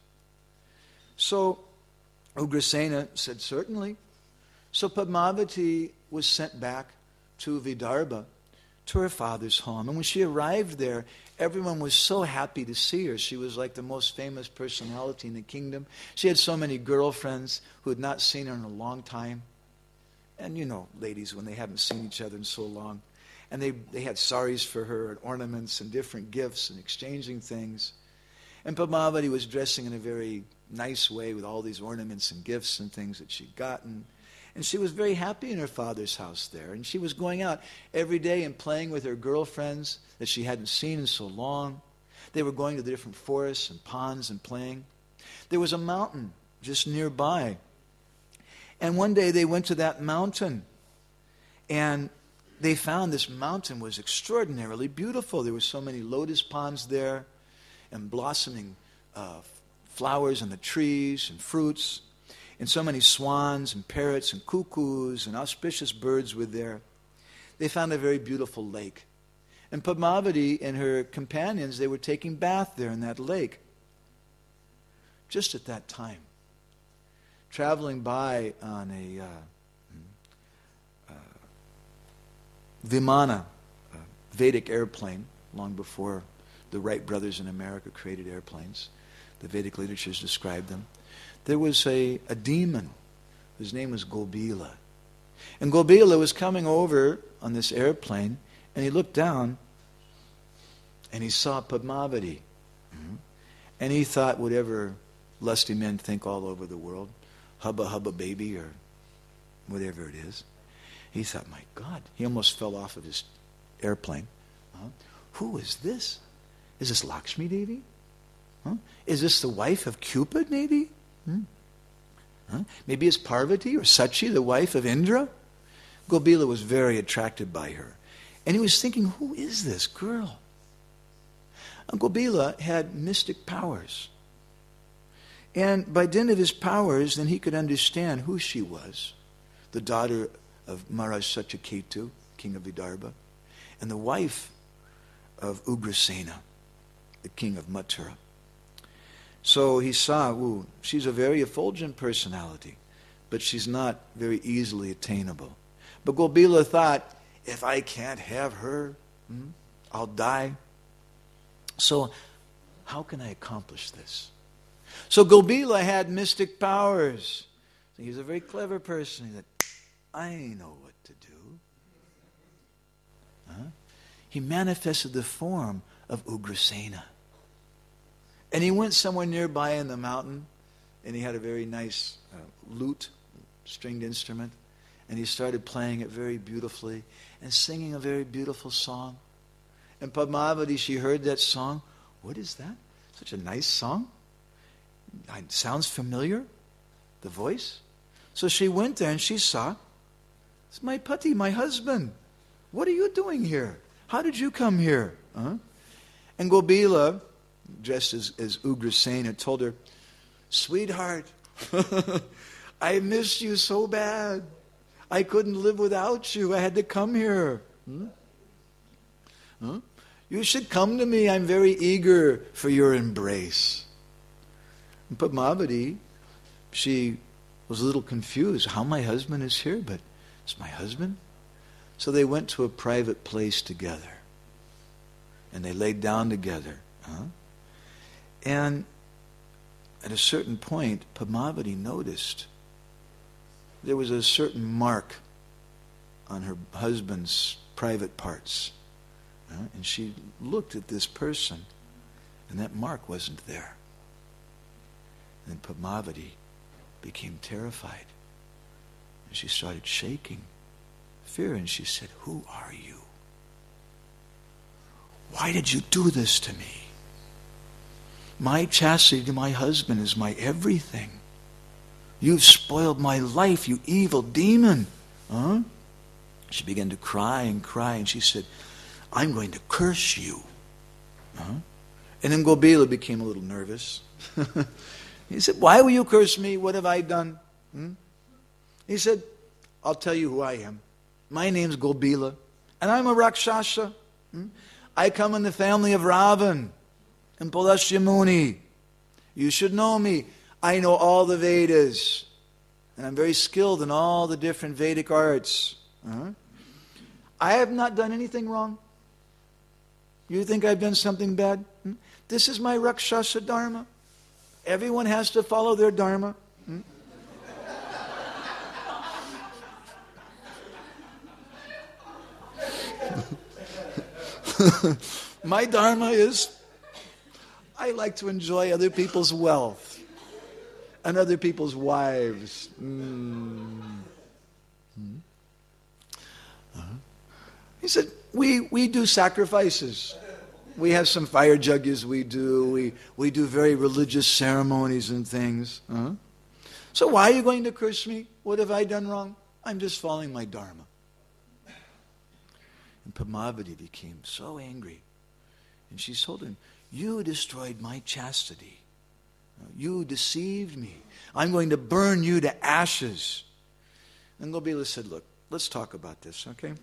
So Ugrasena said, certainly. So Padmavati was sent back to Vidarbha, to her father's home. And when she arrived there, everyone was so happy to see her. She was like the most famous personality in the kingdom. She had so many girlfriends who had not seen her in a long time. And you know, ladies, when they haven't seen each other in so long. And they, they had saris for her and ornaments and different gifts and exchanging things. And Padmavati was dressing in a very nice way with all these ornaments and gifts and things that she'd gotten. And she was very happy in her father's house there. And she was going out every day and playing with her girlfriends that she hadn't seen in so long. They were going to the different forests and ponds and playing. There was a mountain just nearby. And one day they went to that mountain. And they found this mountain was extraordinarily beautiful. There were so many lotus ponds there and blossoming uh, flowers on the trees and fruits. And so many swans and parrots and cuckoos and auspicious birds were there. They found a very beautiful lake. And Padmavati and her companions, they were taking bath there in that lake. Just at that time, traveling by on a uh, uh, Vimana, uh, Vedic airplane, long before the Wright brothers in America created airplanes. The Vedic literatures describe them. There was a, a demon whose name was Gobila. And Gobila was coming over on this airplane, and he looked down, and he saw Padmavati. Mm-hmm. And he thought whatever lusty men think all over the world, hubba hubba baby or whatever it is. He thought, my God, he almost fell off of his airplane. Huh? Who is this? Is this Lakshmi Devi? Huh? Is this the wife of Cupid, maybe? Hmm? Huh? Maybe it's Parvati or Sachi, the wife of Indra? Gobila was very attracted by her. And he was thinking, who is this girl? And Gobila had mystic powers. And by dint of his powers, then he could understand who she was. The daughter of Maharaj Satyaketu, king of Vidarbha, and the wife of Ugrasena, the king of Mathura. So he saw, ooh, she's a very effulgent personality, but she's not very easily attainable. But Gobila thought, if I can't have her, hmm, I'll die. So how can I accomplish this? So Gobila had mystic powers. So he was a very clever person. He said, I know what to do. Huh? He manifested the form of Ugrasena. And he went somewhere nearby in the mountain, and he had a very nice uh, lute, stringed instrument, and he started playing it very beautifully and singing a very beautiful song. And Padmavati, she heard that song. What is that? Such a nice song. It sounds familiar, the voice. So she went there and she saw, it's my pati, my husband. What are you doing here? How did you come here? Huh? And Gobila, dressed as, as Ugrasena, told her, sweetheart, I missed you so bad. I couldn't live without you. I had to come here. Hmm? Huh? You should come to me. I'm very eager for your embrace. And Padmavati, she was a little confused. How my husband is here, but it's my husband? So they went to a private place together. And they laid down together. Huh? And at a certain point, Padmavati noticed there was a certain mark on her husband's private parts. Uh, and she looked at this person, and that mark wasn't there. And Padmavati became terrified. And she started shaking, fear, and she said, who are you? Why did you do this to me? My chastity to my husband is my everything. You've spoiled my life, you evil demon. Huh? She began to cry and cry, and she said, I'm going to curse you. Huh? And then Gobila became a little nervous. He said, why will you curse me? What have I done? Hmm? He said, I'll tell you who I am. My name's Gobila, and I'm a Rakshasa. Hmm? I come in the family of Ravan and Pulastya Muni. You should know me. I know all the Vedas, and I'm very skilled in all the different Vedic arts. Uh-huh. I have not done anything wrong. You think I've done something bad? Hmm? This is my Rakshasa Dharma. Everyone has to follow their Dharma. Hmm? My Dharma is I like to enjoy other people's wealth and other people's wives. Mm. Hmm? Uh-huh. He said, we, we do sacrifices. We have some fire juggas we do. We, we do very religious ceremonies and things. Uh-huh. So why are you going to curse me? What have I done wrong? I'm just following my Dharma. And Padmavati became so angry. And she told him, you destroyed my chastity. You deceived me. I'm going to burn you to ashes. And Gobila said, look, let's talk about this, okay?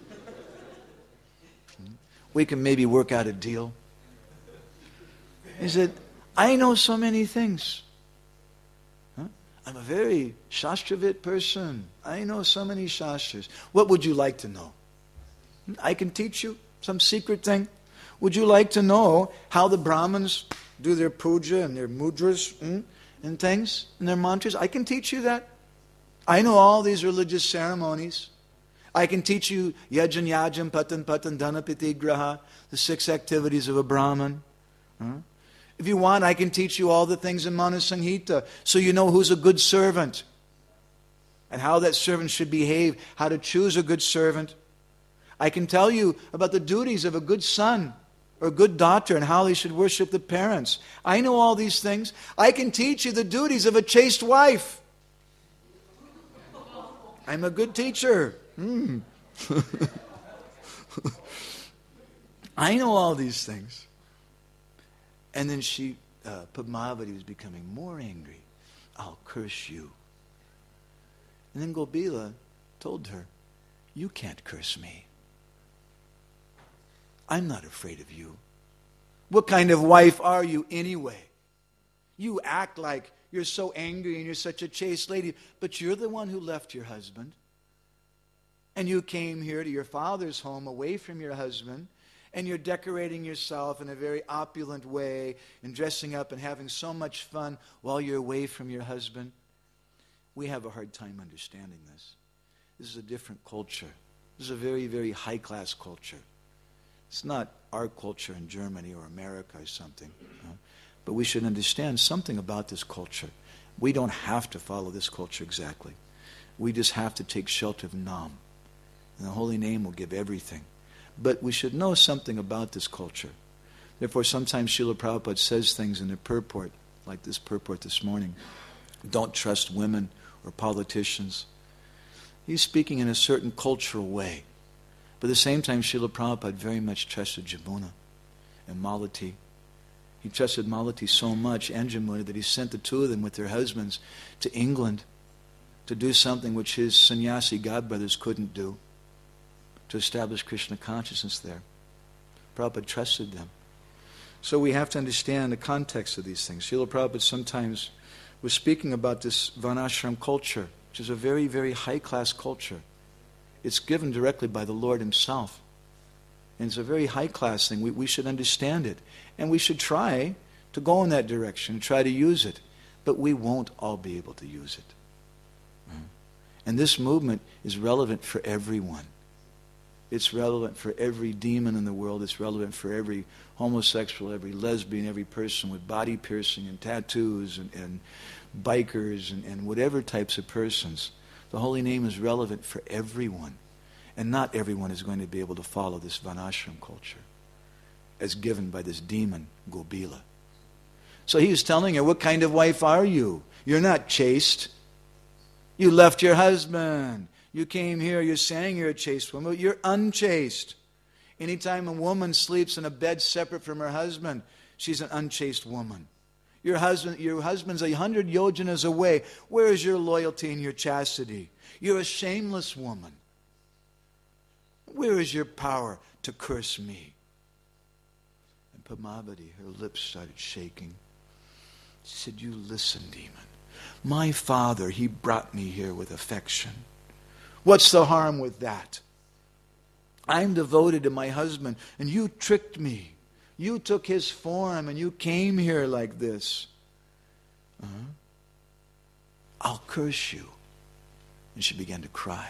We can maybe work out a deal. He said, I know so many things. Huh? I'm a very Shastravit person. I know so many Shastras. What would you like to know? I can teach you some secret thing. Would you like to know how the Brahmins do their puja and their mudras mm, and things and their mantras? I can teach you that. I know all these religious ceremonies. I can teach you yajna yajam patan patan dana piti graha, the six activities of a Brahmin. Huh? If you want, I can teach you all the things in Manu Sanghita so you know who's a good servant and how that servant should behave, how to choose a good servant. I can tell you about the duties of a good son or a good daughter and how they should worship the parents. I know all these things. I can teach you the duties of a chaste wife. I'm a good teacher. Mm. I know all these things. And then she, uh, Padmavati was becoming more angry. I'll curse you. And then Gobila told her, you can't curse me. I'm not afraid of you. What kind of wife are you anyway? You act like you're so angry and you're such a chaste lady, but you're the one who left your husband. And you came here to your father's home away from your husband, and you're decorating yourself in a very opulent way and dressing up and having so much fun while you're away from your husband. We have a hard time understanding this. This is a different culture. This is a very, very high-class culture. It's not our culture in Germany or America or something. You know? But we should understand something about this culture. We don't have to follow this culture exactly. We just have to take shelter of Nam. And the holy name will give everything. But we should know something about this culture. Therefore, sometimes Srila Prabhupada says things in the purport, like this purport this morning. Don't trust women or politicians. He's speaking in a certain cultural way. But at the same time, Srila Prabhupada very much trusted Jamuna and Malati. He trusted Malati so much, and Jamuna, that he sent the two of them with their husbands to England to do something which his sannyasi godbrothers couldn't do, to establish Krishna consciousness there. Prabhupada trusted them. So we have to understand the context of these things. Srila Prabhupada sometimes was speaking about this Varnashram culture, which is a very, very high-class culture. It's given directly by the Lord himself. And it's a very high-class thing. We, we should understand it. And we should try to go in that direction and try to use it. But we won't all be able to use it. Mm-hmm. And this movement is relevant for everyone. It's relevant for every demon in the world. It's relevant for every homosexual, every lesbian, every person with body piercing and tattoos and, and bikers and, and whatever types of persons. The holy name is relevant for everyone. And not everyone is going to be able to follow this Varnashram culture as given by this demon, Gobila. So he was telling her, what kind of wife are you? You're not chaste. You left your husband. You came here, you're saying you're a chaste woman, but you're unchaste. Anytime a woman sleeps in a bed separate from her husband, she's an unchaste woman. Your husband, your husband's a hundred yojanas away. Where is your loyalty and your chastity? You're a shameless woman. Where is your power to curse me? And Padmavati, her lips started shaking. She said, you listen, demon. My father, he brought me here with affection. What's the harm with that? I'm devoted to my husband, and you tricked me. You took his form, and you came here like this. Uh-huh. I'll curse you. And she began to cry.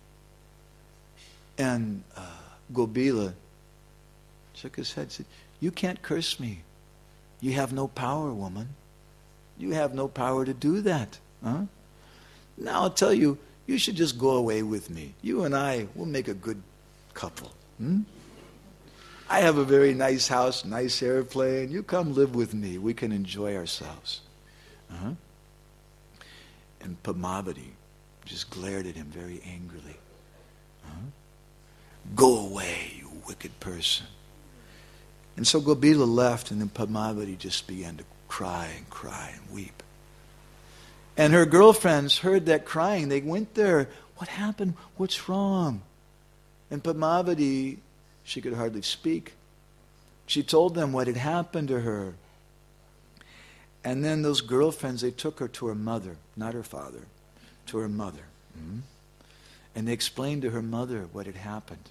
And uh, Gobila shook his head and said, you can't curse me. You have no power, woman. You have no power to do that. Huh? Now I'll tell you, you should just go away with me. You and I will make a good couple. Hmm? I have a very nice house, nice airplane. You come live with me. We can enjoy ourselves. Uh-huh. And Padmavati just glared at him very angrily. Uh-huh. Go away, you wicked person. And so Gobila left, and then Padmavati just began to cry and cry and weep. And her girlfriends heard that crying. They went there. What happened? What's wrong? And Padmavati, she could hardly speak. She told them what had happened to her. And then those girlfriends, they took her to her mother, not her father, to her mother. Mm-hmm. And they explained to her mother what had happened.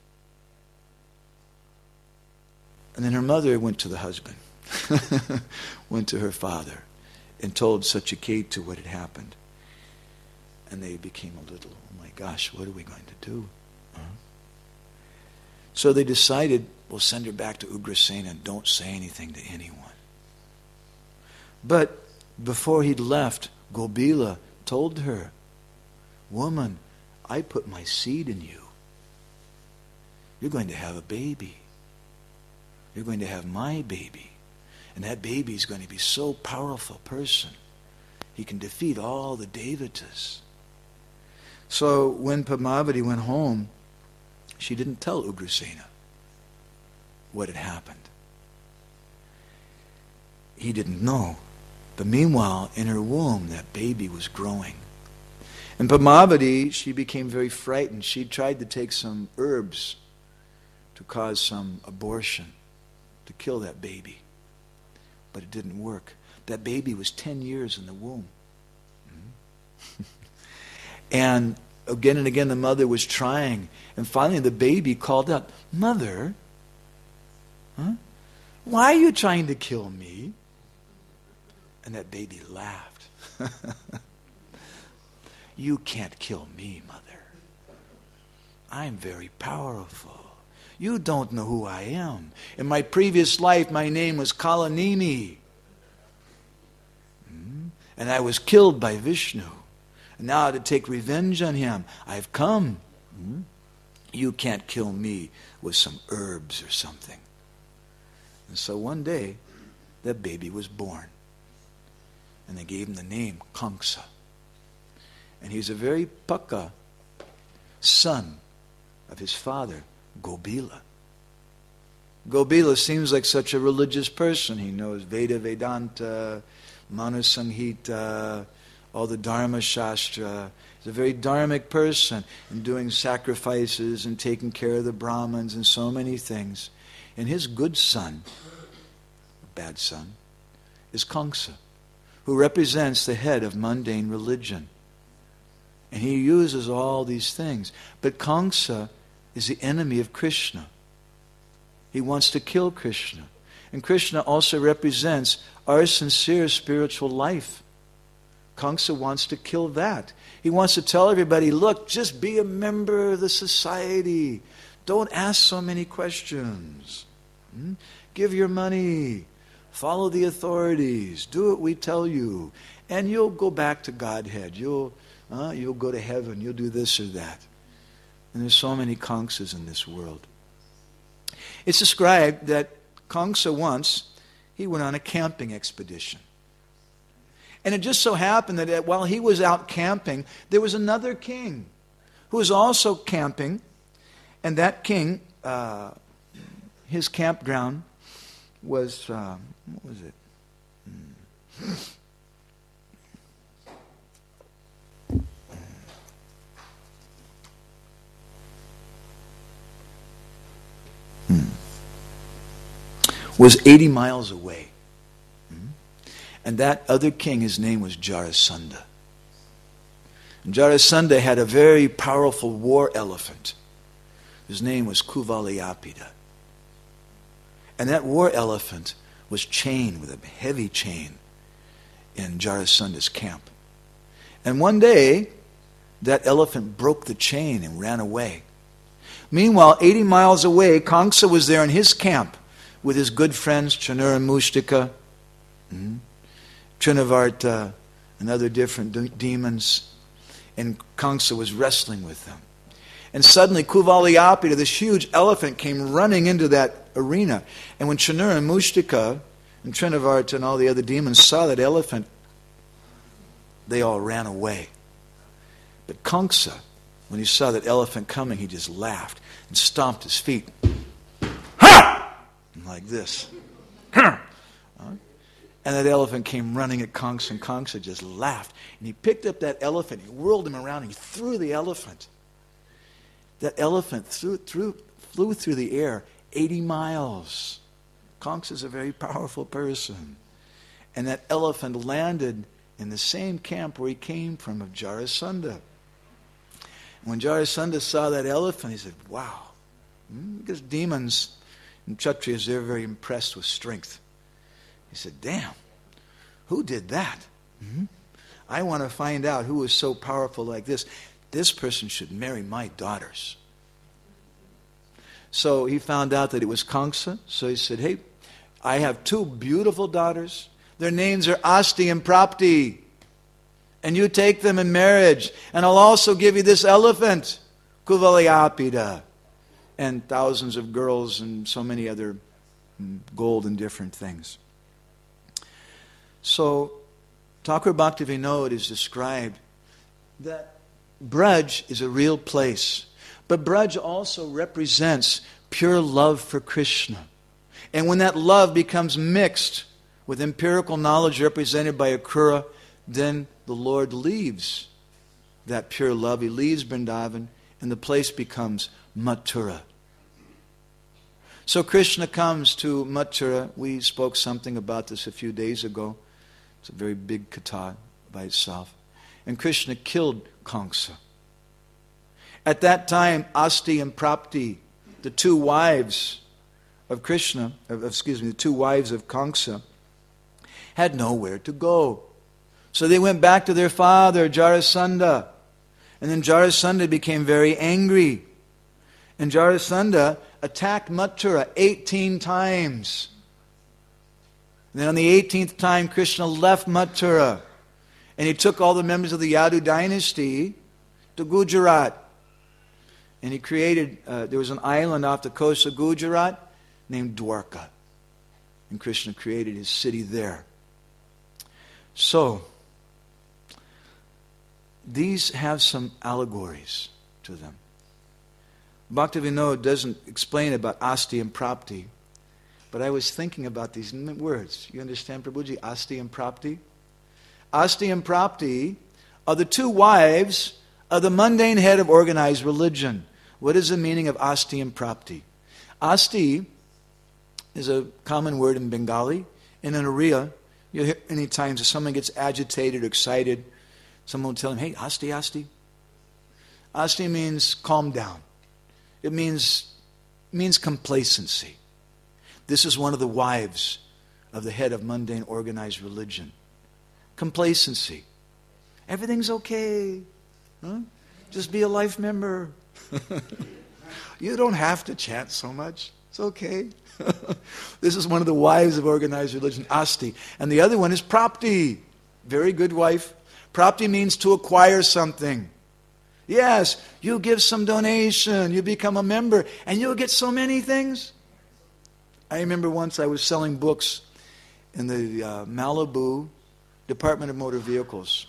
And then her mother went to the husband, went to her father, and told Satyaketa what had happened. And they became a little, oh my gosh, what are we going to do? Huh? So they decided, we'll send her back to Ugrasena and don't say anything to anyone. But before he'd left, Gobila told her, woman, I put my seed in you. You're going to have a baby. You're going to have my baby. And that baby is going to be so powerful person. He can defeat all the Devatas. So when Padmavati went home, she didn't tell Ugrasena what had happened. He didn't know. But meanwhile, in her womb, that baby was growing. And Padmavati, she became very frightened. She tried to take some herbs to cause some abortion, to kill that baby. But it didn't work. That baby was ten years in the womb. Mm-hmm. And again and again the mother was trying. And finally the baby called out, "Mother, huh? Why are you trying to kill me?" And that baby laughed. "You can't kill me, Mother. I'm very powerful. You don't know who I am. In my previous life, my name was Kalanini. Mm? And I was killed by Vishnu. And now to take revenge on him, I've come. Mm? You can't kill me with some herbs or something." And so one day, that baby was born. And they gave him the name Kamsa. And he's a very pukka son of his father, Gobila. Gobila seems like such a religious person. He knows Veda, Vedanta, Manu Samhita, all the Dharma Shastra. He's a very dharmic person and doing sacrifices and taking care of the Brahmins and so many things. And his good son, bad son, is Kamsa, who represents the head of mundane religion. And he uses all these things. But Kamsa is the enemy of Krishna. He wants to kill Krishna. And Krishna also represents our sincere spiritual life. Kamsa wants to kill that. He wants to tell everybody, look, just be a member of the society. Don't ask so many questions. Hmm? Give your money. Follow the authorities. Do what we tell you. And you'll go back to Godhead. You'll, uh, you'll go to heaven. You'll do this or that. And there's so many Kamsas in this world. It's described that Kamsa once, he went on a camping expedition. And it just so happened that while he was out camping, there was another king who was also camping. And that king, uh, his campground was, uh, what was it? Hmm. was eighty miles away. And that other king, his name was Jarasandha. And Jarasandha had a very powerful war elephant. His name was Kuvalayapida. And that war elephant was chained with a heavy chain in Jarasandha's camp. And one day, that elephant broke the chain and ran away. Meanwhile, eighty miles away, Kamsa was there in his camp with his good friends, Chanura and Mustika, mm-hmm. Trinavarta, and other different de- demons. And Kamsa was wrestling with them. And suddenly, Kuvalayapida, this huge elephant, came running into that arena. And when Chanura and Mustika and Trinavarta and all the other demons saw that elephant, they all ran away. But Kamsa, when he saw that elephant coming, he just laughed and stomped his feet. Ha! Like this. And that elephant came running at Kamsa, and Kamsa just laughed. And he picked up that elephant, he whirled him around, and he threw the elephant. That elephant threw, threw, flew through the air eighty miles. Kamsa is a very powerful person. And that elephant landed in the same camp where he came from, of Jarasandha. When Jarasandha saw that elephant, he said, wow. Because demons and Kshatriyas, they're very impressed with strength. He said, damn, who did that? Mm-hmm. I want to find out who is so powerful like this. This person should marry my daughters. So he found out that it was Kamsa. So he said, hey, I have two beautiful daughters. Their names are Asti and Prapti. And you take them in marriage. And I'll also give you this elephant, Kuvalayapida. And thousands of girls and so many other gold and different things. So, Thakur Bhaktivinoda is described that Braj is a real place. But Braj also represents pure love for Krishna. And when that love becomes mixed with empirical knowledge represented by Akrura, then the Lord leaves that pure love. He leaves Vrindavan, and the place becomes Mathura. So Krishna comes to Mathura. We spoke something about this a few days ago. It's a very big katha by itself. And Krishna killed Kamsa. At that time, Asti and Prapti, the two wives of Krishna, of, excuse me, the two wives of Kamsa, had nowhere to go. So they went back to their father, Jarasandha. And then Jarasandha became very angry. And Jarasandha attacked Mathura eighteen times. And then on the eighteenth time, Krishna left Mathura. And he took all the members of the Yadu dynasty to Gujarat. And he created, uh, there was an island off the coast of Gujarat named Dwarka. And Krishna created his city there. So, these have some allegories to them. Bhaktivinoda doesn't explain about Asti and Prapti, but I was thinking about these words. You understand, Prabhuji? Asti and Prapti? Asti and Prapti are the two wives of the mundane head of organized religion. What is the meaning of Asti and Prapti? Asti is a common word in Bengali. In an Oriya, you'll hear many times if someone gets agitated or excited, someone will tell him, hey, Asti, Asti. Asti means calm down. It means, means complacency. This is one of the wives of the head of mundane organized religion. Complacency. Everything's okay. Huh? Just be a life member. You don't have to chant so much. It's okay. This is one of the wives of organized religion, Asti. And the other one is Prapti. Very good wife. Prapti means to acquire something. Yes, you give some donation, you become a member, and you'll get so many things. I remember once I was selling books in the uh, Malibu Department of Motor Vehicles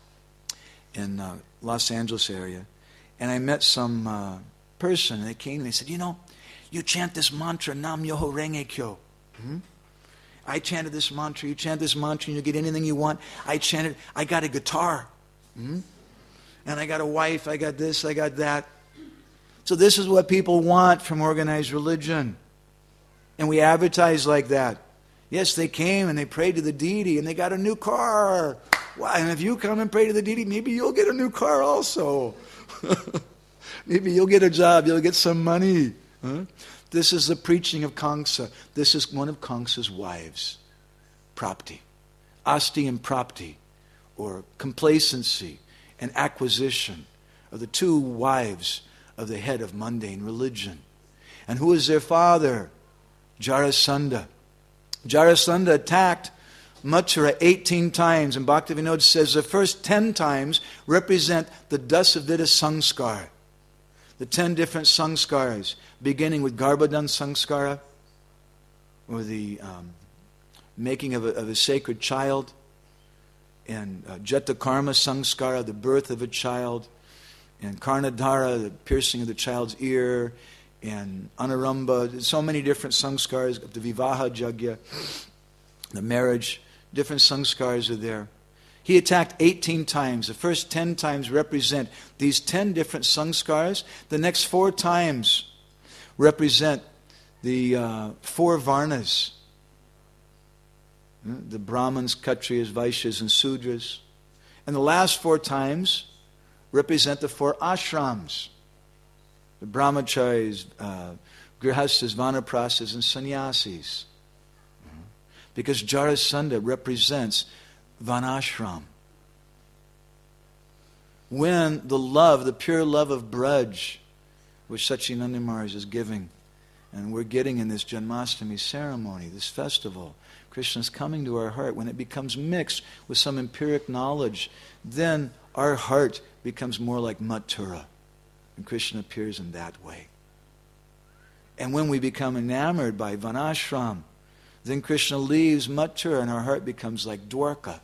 in uh, Los Angeles area. And I met some uh, person, and they came and they said, you know, you chant this mantra, Nam Myoho Renge Kyo. Hmm? I chanted this mantra, you chant this mantra, and you get anything you want. I chanted, I got a guitar. Hmm? And I got a wife, I got this, I got that. So this is what people want from organized religion. And we advertise like that. Yes, they came and they prayed to the deity and they got a new car. Wow, and if you come and pray to the deity, maybe you'll get a new car also. Maybe you'll get a job, you'll get some money. Huh? This is the preaching of Kamsa. This is one of Kamsa's wives, Prapti. Asti and Prapti, or complacency and acquisition, are the two wives of the head of mundane religion. And who is their father? Jarasandha. Jarasandha attacked Mathura eighteen times, and Bhaktivinoda says the first ten times represent the Dasavida Sanskar. The ten different sanskars, beginning with Garbhadan Sanskara, or the um, making of a, of a sacred child, and uh, Jatakarma Sanskara, the birth of a child, and Karnadhara, the piercing of the child's ear, and Anaramba, so many different sanskars, the Vivaha Jagya, the marriage, different sanskars are there. He attacked eighteen times. The first ten times represent these ten different sanskars. The next four times represent the uh, four varnas. The Brahmins, Kshatriyas, Vaishyas, and Sudras. And the last four times represent the four ashrams. The brahmacharis, uh, grihastas, vanaprasthas, and sannyasis. Because Jarasandha represents Vanashram. When the love, the pure love of Braj, which Satchidananda Maharaj is giving, and we're getting in this Janmashtami ceremony, this festival, Krishna is coming to our heart. When it becomes mixed with some empiric knowledge, then our heart becomes more like Mathura. And Krishna appears in that way. And when we become enamored by Vanashram, then Krishna leaves Mathura and our heart becomes like Dwarka.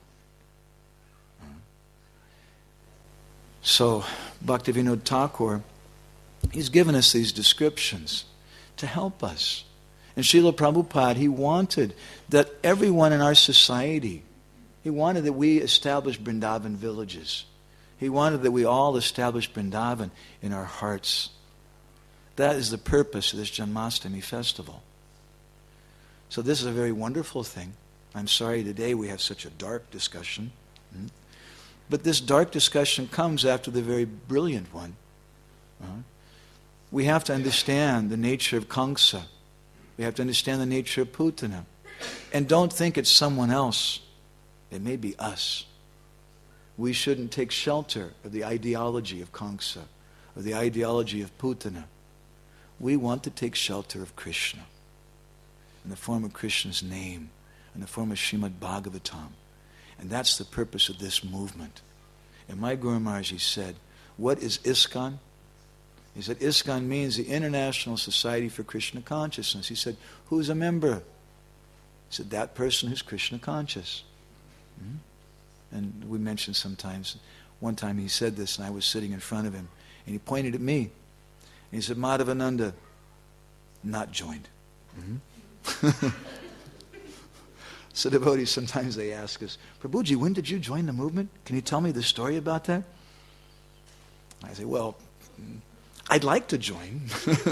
So, Bhaktivinoda Thakur, he's given us these descriptions to help us. And Srila Prabhupada, he wanted that everyone in our society, he wanted that we establish Vrindavan villages. He wanted that we all establish Vrindavan in our hearts. That is the purpose of this Janmashtami festival. So this is a very wonderful thing. I'm sorry today we have such a dark discussion. Hmm? But this dark discussion comes after the very brilliant one. Uh-huh. We have to understand the nature of Kamsa. We have to understand the nature of Putana. And don't think it's someone else. It may be us. We shouldn't take shelter of the ideology of Kamsa, or the ideology of Putana. We want to take shelter of Krishna, in the form of Krishna's name, in the form of Srimad Bhagavatam. And that's the purpose of this movement. And my Guru Maharaj, he said, what is ISKCON? He said, ISKCON means the International Society for Krishna Consciousness. He said, who's a member? He said, that person who's Krishna conscious. Mm-hmm. And we mentioned sometimes, one time he said this and I was sitting in front of him and he pointed at me. And he said, Madhavananda, not joined. Mm-hmm. So devotees, sometimes they ask us, Prabhuji, when did you join the movement? Can you tell me the story about that? I say, well, I'd like to join.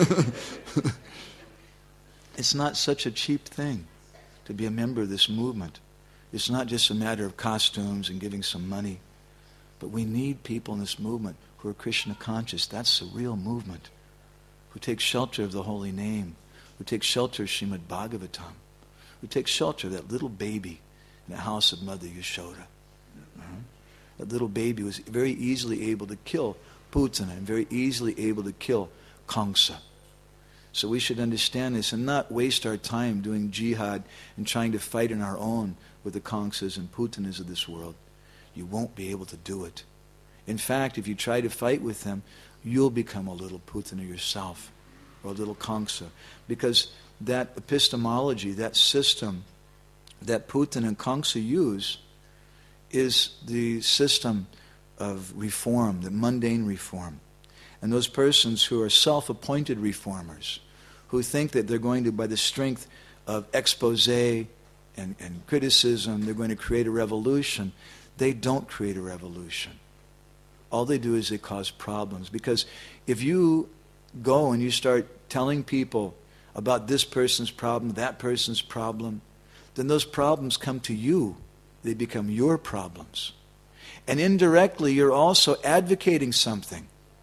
It's not such a cheap thing to be a member of this movement. It's not just a matter of costumes and giving some money. But we need people in this movement who are Krishna conscious. That's the real movement. Who take shelter of the holy name. Who take shelter of Srimad Bhagavatam. Who take shelter of that little baby in the house of Mother Yashoda. Uh-huh. That little baby was very easily able to kill Putana and very easily able to kill Kamsa. So we should understand this and not waste our time doing jihad and trying to fight on our own with the Kamsas and Putanas of this world. You won't be able to do it. In fact, if you try to fight with them, you'll become a little Putana yourself or a little Kamsa. Because that epistemology, that system that Putana and Kamsa use is the system of reform, the mundane reform. And those persons who are self-appointed reformers, who think that they're going to, by the strength of expose and, and criticism, they're going to create a revolution, they don't create a revolution. All they do is they cause problems. Because if you go and you start telling people about this person's problem, that person's problem, then those problems come to you. They become your problems. And indirectly, you're also advocating something.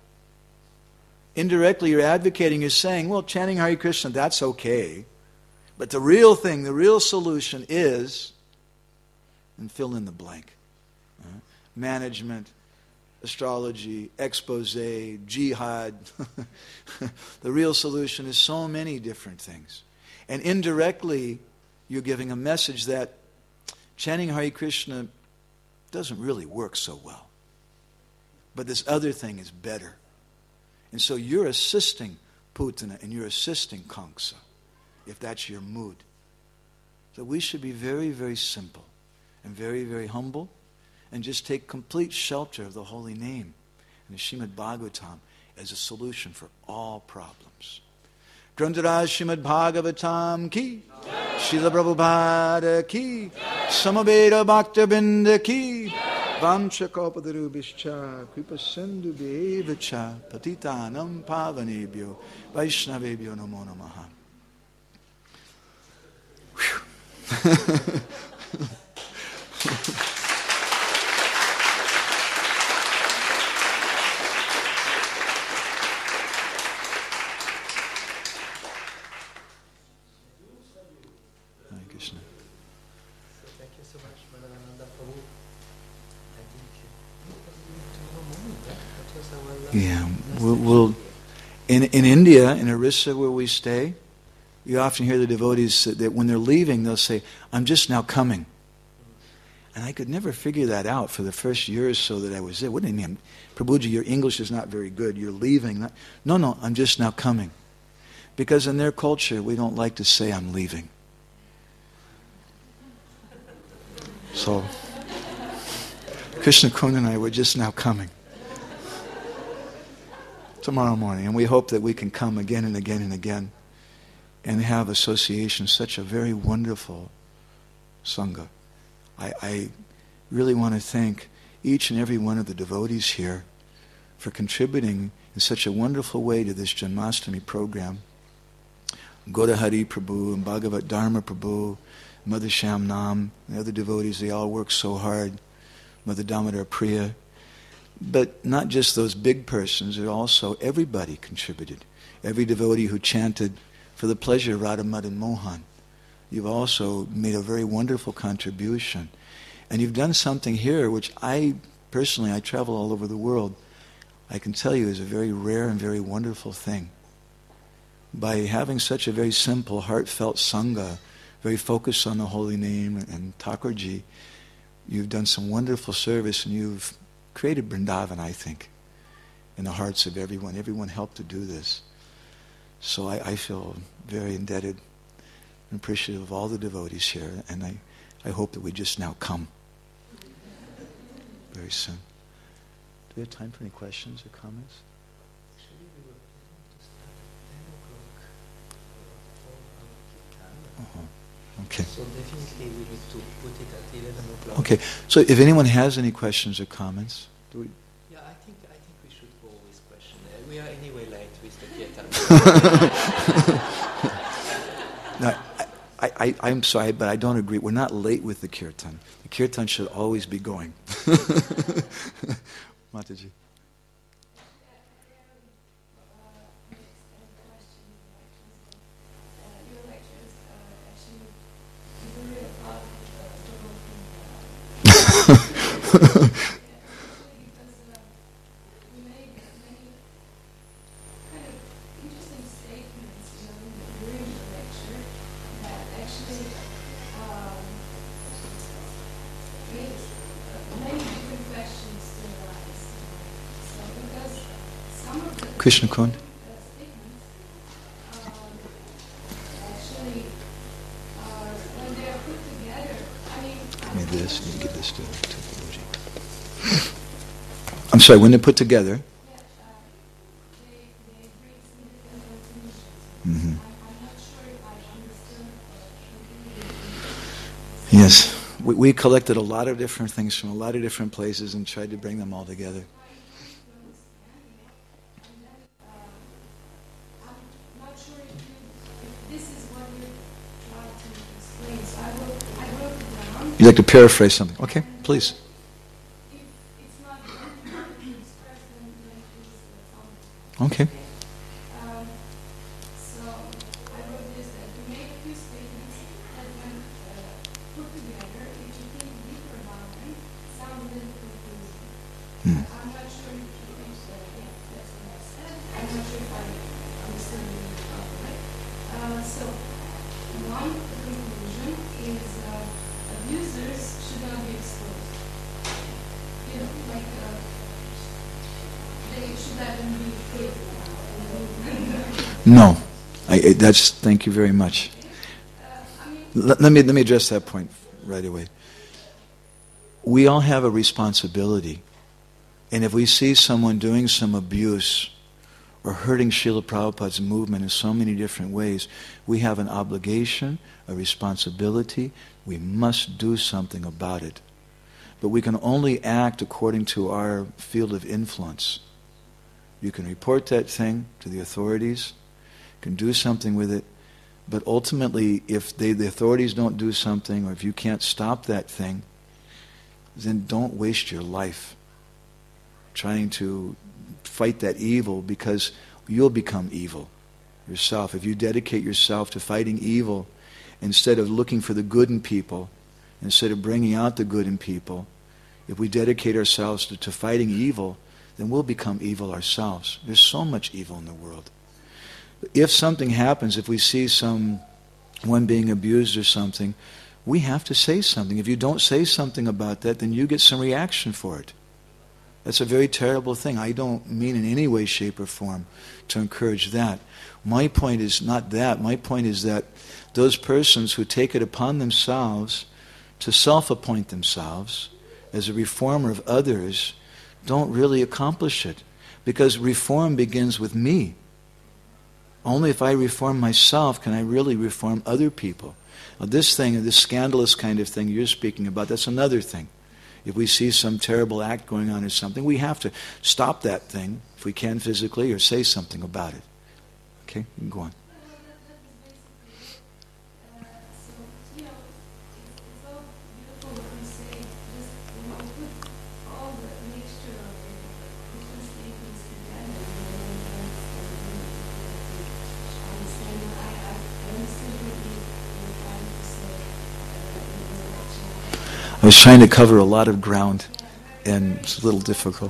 Indirectly, you're advocating, you're saying, well, chanting Hare Krishna, that's okay. But the real thing, the real solution is, and fill in the blank. Uh, management, astrology, expose, jihad. The real solution is so many different things. And indirectly, you're giving a message that chanting Hare Krishna doesn't really work so well. But this other thing is better. And so you're assisting Putana and you're assisting Kamsa, if that's your mood. So we should be very, very simple and very, very humble and just take complete shelter of the holy name and the Srimad Bhagavatam as a solution for all problems. Grantaraj Srimad Bhagavatam ki, Srila Prabhupada ki, Samaveda Bhaktabinda ki, Vamcha Kalpatarubhischa, Kripa Sindhu Bevacha, Patitanam Pavanebhyo, Vaishnavebhyo Namo Namaha. Yeah, we'll, we'll in in India, in Orissa, where we stay, you often hear the devotees that when they're leaving, they'll say, "I'm just now coming." And I could never figure that out for the first year or so that I was there. What do you mean, Prabhuji? Your English is not very good. You're leaving? No, no, I'm just now coming, because in their culture, we don't like to say I'm leaving. So, Krishna Kun and I were just now coming. Tomorrow morning, and we hope that we can come again and again and again and have association, such a very wonderful Sangha. I, I really want to thank each and every one of the devotees here for contributing in such a wonderful way to this Janmashtami program. Godahari Prabhu and Bhagavat Dharma Prabhu, Mother Shamnam, the other devotees, they all work so hard. Mother Damodar Priya. But not just those big persons, but also everybody contributed. Every devotee who chanted for the pleasure of Radha Madan Mohan. You've also made a very wonderful contribution. And you've done something here which I, personally, I travel all over the world, I can tell you is a very rare and very wonderful thing. By having such a very simple, heartfelt Sangha, very focused on the holy name and Thakurji, you've done some wonderful service and you've created Vrindavan, I think, in the hearts of everyone. Everyone helped to do this. So I, I feel very indebted and appreciative of all the devotees here, and I, I hope that we just now come very soon. Do we have time for any questions or comments? Uh-huh. Okay. So definitely we need to put it at eleven o'clock. Okay. So if anyone has any questions or comments, do we? Yeah, I think I think we should go with question. Uh, we are anyway late with the kirtan. No, I, I, I'm sorry, but I don't agree. We're not late with the kirtan. The kirtan should always be going. Mataji. Krishna Kund. Give me this, you give this to, to Guruji. I'm sorry, when they're put together. Mm-hmm. Yes, we, we collected a lot of different things from a lot of different places and tried to bring them all together. You'd like to paraphrase something? Okay, please. Okay. Hmm. No, I, I, that's. Thank you very much. Let, let me let me address that point right away. We all have a responsibility, and if we see someone doing some abuse or hurting Srila Prabhupada's movement in so many different ways, we have an obligation, a responsibility. We must do something about it, but we can only act according to our field of influence. You can report that thing to the authorities. Can do something with it, but ultimately if they, the authorities don't do something, or if you can't stop that thing, then don't waste your life trying to fight that evil, because you'll become evil yourself. If you dedicate yourself to fighting evil instead of looking for the good in people, instead of bringing out the good in people, if we dedicate ourselves to, to fighting evil, then we'll become evil ourselves. There's so much evil in the world. If something happens, if we see someone being abused or something, we have to say something. If you don't say something about that, then you get some reaction for it. That's a very terrible thing. I don't mean in any way, shape, or form to encourage that. My point is not that. My point is that those persons who take it upon themselves to self-appoint themselves as a reformer of others don't really accomplish it. Because reform begins with me. Only if I reform myself can I really reform other people. Now this thing, this scandalous kind of thing you're speaking about, that's another thing. If we see some terrible act going on or something, we have to stop that thing, if we can physically, or say something about it. Okay, you can go on. I was trying to cover a lot of ground, and it's a little difficult.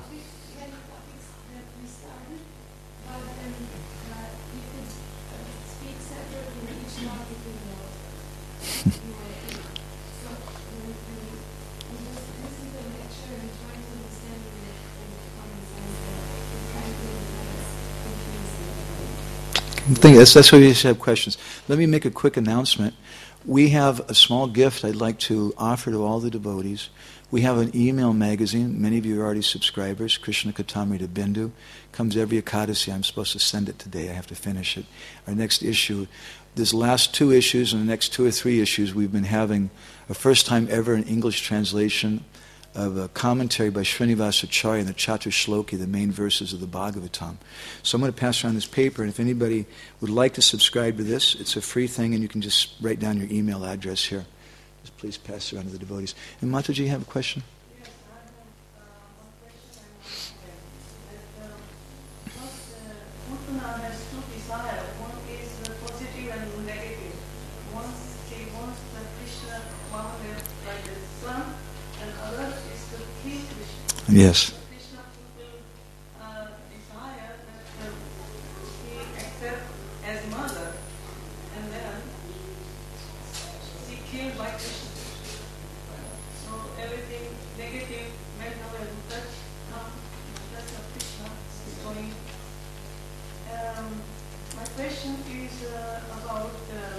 I think that's, that's why you should have questions. Let me make a quick announcement. We have a small gift I'd like to offer to all the devotees. We have an email magazine. Many of you are already subscribers. Krishna Katamrita Bindu. Comes every Ekadasi. I'm supposed to send it today. I have to finish it. Our next issue, this last two issues and the next two or three issues, we've been having a first time ever an English translation of a commentary by Srinivasa Acharya in the Chatur Shloki, the main verses of the Bhagavatam. So I'm going to pass around this paper, and if anybody would like to subscribe to this, it's a free thing, and you can just write down your email address here. Just please pass it around to the devotees. And Mataji, you have a question? Yes, I have uh, one question I want to have. That, uh, Putana has two desires. One is uh, positive and negative. One, she wants the Krishna Mahadev like the son, and other is to kill Krishna. Yes. The Krishna people uh, desire that uh, he accept as mother, and then she killed by Krishna. So everything negative went away. Touch, now the touch of Krishna is going. Um, my question is uh, about um,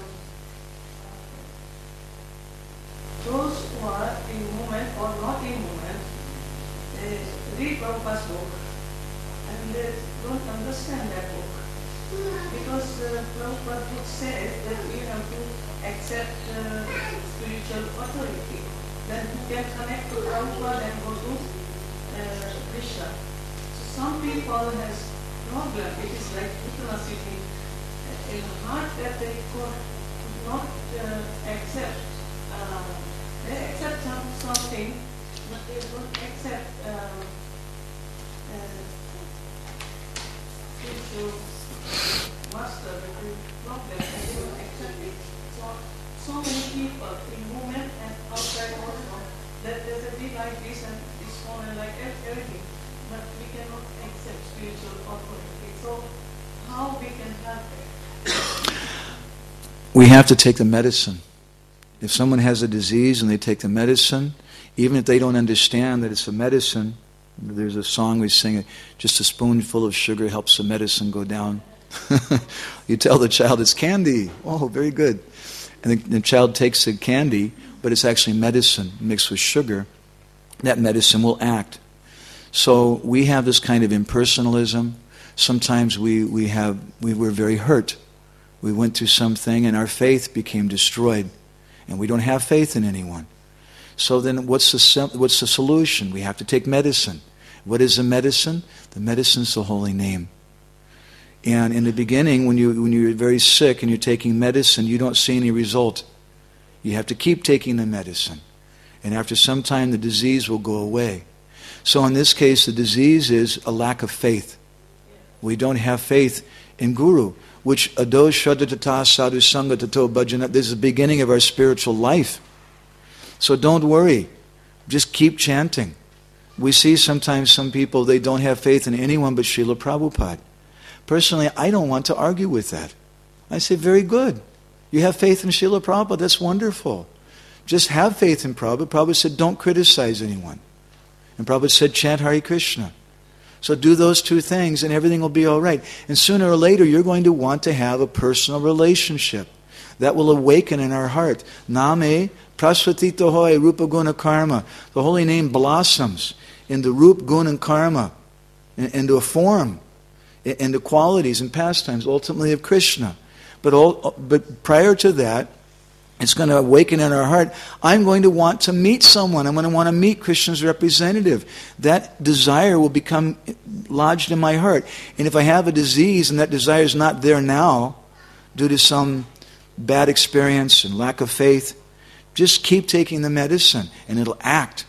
those who are in movement or not in movement. They read Prabhupada's book and they don't understand that book. Because uh, Prabhupada book says that we have to accept uh, spiritual authority. Then you can connect to Prabhupada and go to uh, Krishna. So some people has problem. It is like Putana sitting in the heart that they could not uh, accept. Uh, they accept some, something, but they don't accept um, uh, spiritual master, the problem, and they don't accept it. So, so many people in movement and outside also, that there's a big like this and this one and like everything, but we cannot accept spiritual authority. So, how we can help it? We have to take the medicine. If someone has a disease and they take the medicine, even if they don't understand that it's a medicine, there's a song we sing, just a spoonful of sugar helps the medicine go down. You tell the child it's candy. Oh, very good. And the, the child takes the candy, but it's actually medicine mixed with sugar. That medicine will act. So we have this kind of impersonalism. Sometimes we, we have we were very hurt. We went through something and our faith became destroyed. And we don't have faith in anyone. So then what's the what's the solution? We have to take medicine. What is the medicine? The medicine is the holy name. And in the beginning, when you when you're very sick and you're taking medicine, you don't see any result. You have to keep taking the medicine. And after some time, the disease will go away. So in this case, the disease is a lack of faith. We don't have faith in Guru, which ado shraddha sadhu sangha tato bhajana. This is the beginning of our spiritual life. So don't worry. Just keep chanting. We see sometimes some people, they don't have faith in anyone but Srila Prabhupada. Personally, I don't want to argue with that. I say, very good. You have faith in Srila Prabhupada. That's wonderful. Just have faith in Prabhupada. Prabhupada said, don't criticize anyone. And Prabhupada said, chant Hare Krishna. So do those two things and everything will be all right. And sooner or later, you're going to want to have a personal relationship. That will awaken in our heart. Name prasvatita hoy rupa guna karma. The holy name blossoms in the rup, guna, and karma, into a form, into qualities and pastimes, ultimately of Krishna. But all, but prior to that, it's going to awaken in our heart. I'm going to want to meet someone. I'm going to want to meet Krishna's representative. That desire will become lodged in my heart. And if I have a disease and that desire is not there now, due to some bad experience and lack of faith, just keep taking the medicine and it'll act.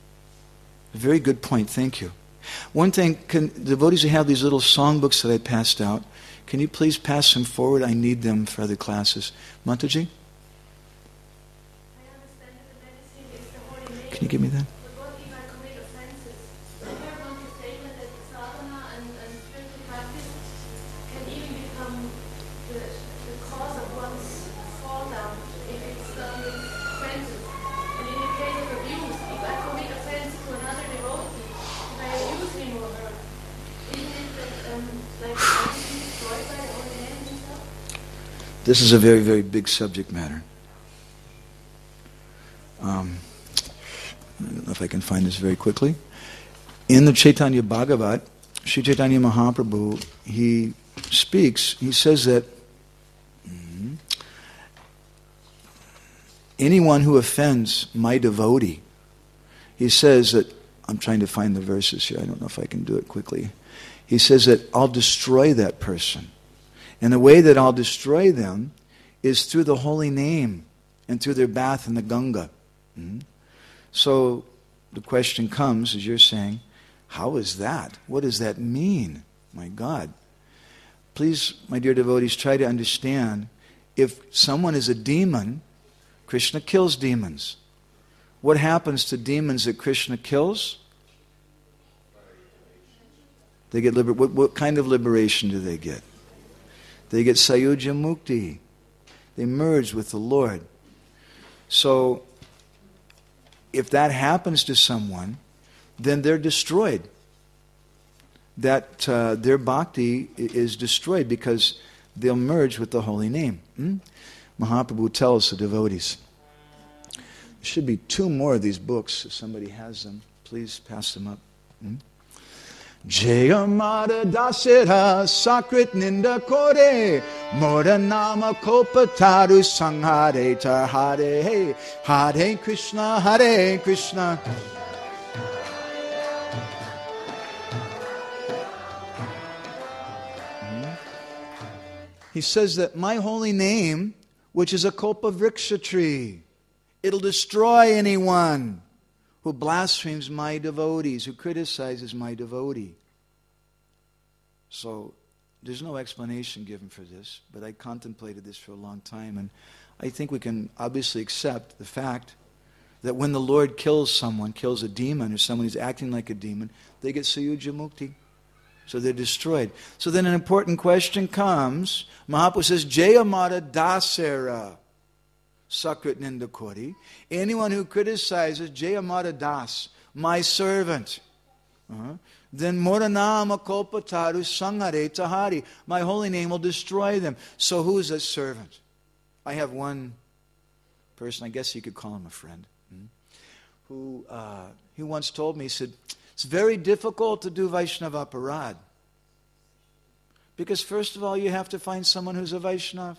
A very good point. Thank you. One thing, can, devotees who have these little songbooks that I passed out, can you please pass them forward? I need them for other classes. Mataji? Can you give me that? But what if I commit offenses? I heard one statement that sadhana and, and spiritual practice can even become the, the cause of one's fall down if it's done with offenses. And in the case of abuse, if I commit offense to another devotee, if I abuse him or her, isn't it that, um, like I'm being destroyed by the Holy Name himself? This is a very, very big subject matter. Um, I don't know if I can find this very quickly. In the Chaitanya Bhagavat, Sri Chaitanya Mahaprabhu, he speaks, he says that mm, anyone who offends my devotee, he says that, I'm trying to find the verses here, I don't know if I can do it quickly. He says that I'll destroy that person. And the way that I'll destroy them is through the holy name and through their bath in the Ganga. Mm-hmm. So the question comes, as you're saying, how is that? What does that mean? My God. Please, my dear devotees, try to understand, if someone is a demon, Krishna kills demons. What happens to demons that Krishna kills? They get liber- what, what kind of liberation do they get? They get Sayuja Mukti. They merge with the Lord. So, if that happens to someone, then they're destroyed. That uh, their bhakti is destroyed because they'll merge with the holy name. Hmm? Mahaprabhu tells the devotees. There should be two more of these books. If somebody has them, please pass them up. Hmm? Jayamada dasira sakrit ninda kore Mora nama kopataru sanghare tarhare Hare Krishna, Hare Krishna. Hmm? He says that my holy name, which is a kopa vriksha tree, it'll destroy anyone who blasphemes my devotees, who criticizes my devotee. So, there's no explanation given for this, but I contemplated this for a long time, and I think we can obviously accept the fact that when the Lord kills someone, kills a demon, or someone who's acting like a demon, they get Sayuja Mukti. So they're destroyed. So then an important question comes. Mahaprabhu says, Jayamada dasera. Sakrit Nindakori. Anyone who criticizes Jayamada Das, my servant, uh-huh, then Moranama Kolpataru Sangare Tahari. My holy name will destroy them. So who is that servant? I have one person, I guess you could call him a friend, hmm, who uh, he once told me, he said, it's very difficult to do Vaishnava Parad. Because first of all, you have to find someone who's a Vaishnava.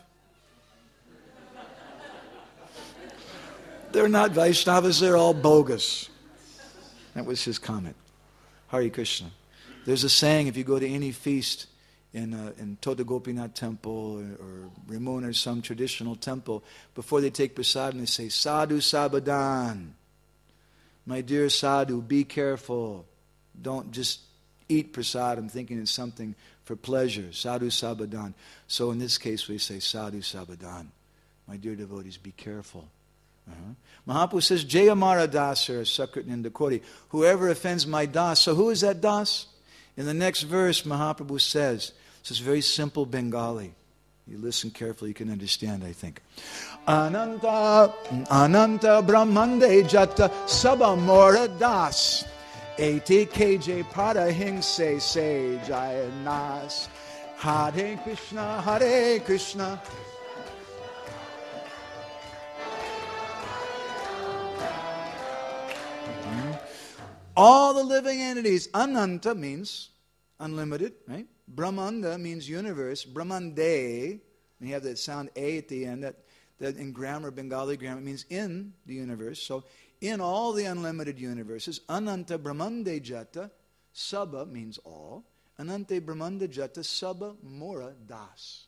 They're not Vaishnavas, they're all bogus. That was his comment. Hare Krishna. There's a saying, if you go to any feast in, uh, in Tota Gopinath temple or, or Ramon or some traditional temple, before they take prasadam, they say, Sadhu Sabadan. My dear sadhu, be careful. Don't just eat prasadam thinking it's something for pleasure. Sadhu Sabadan. So in this case, we say, Sadhu Sabadan. My dear devotees, be careful. Uh-huh. Mahaprabhu says, Jayamara dasar sakrit nindakori. Whoever offends my das. So who is that das? In the next verse, Mahaprabhu says, this is very simple Bengali. You listen carefully, you can understand, I think. Ananta, Ananta Brahmande Jata Sabamora Das. Eti K J Pada Hingse Se Jayanas. Hare Krishna, Hare Krishna. All the living entities. Ananta means unlimited, right? Brahmanda means universe. Brahmande, and you have that sound A at the end, that, that in grammar, Bengali grammar, means in the universe. So in all the unlimited universes, Ananta Brahmande Jata, Sabha means all. Anante Brahmanda Jata Sabha Mora Das.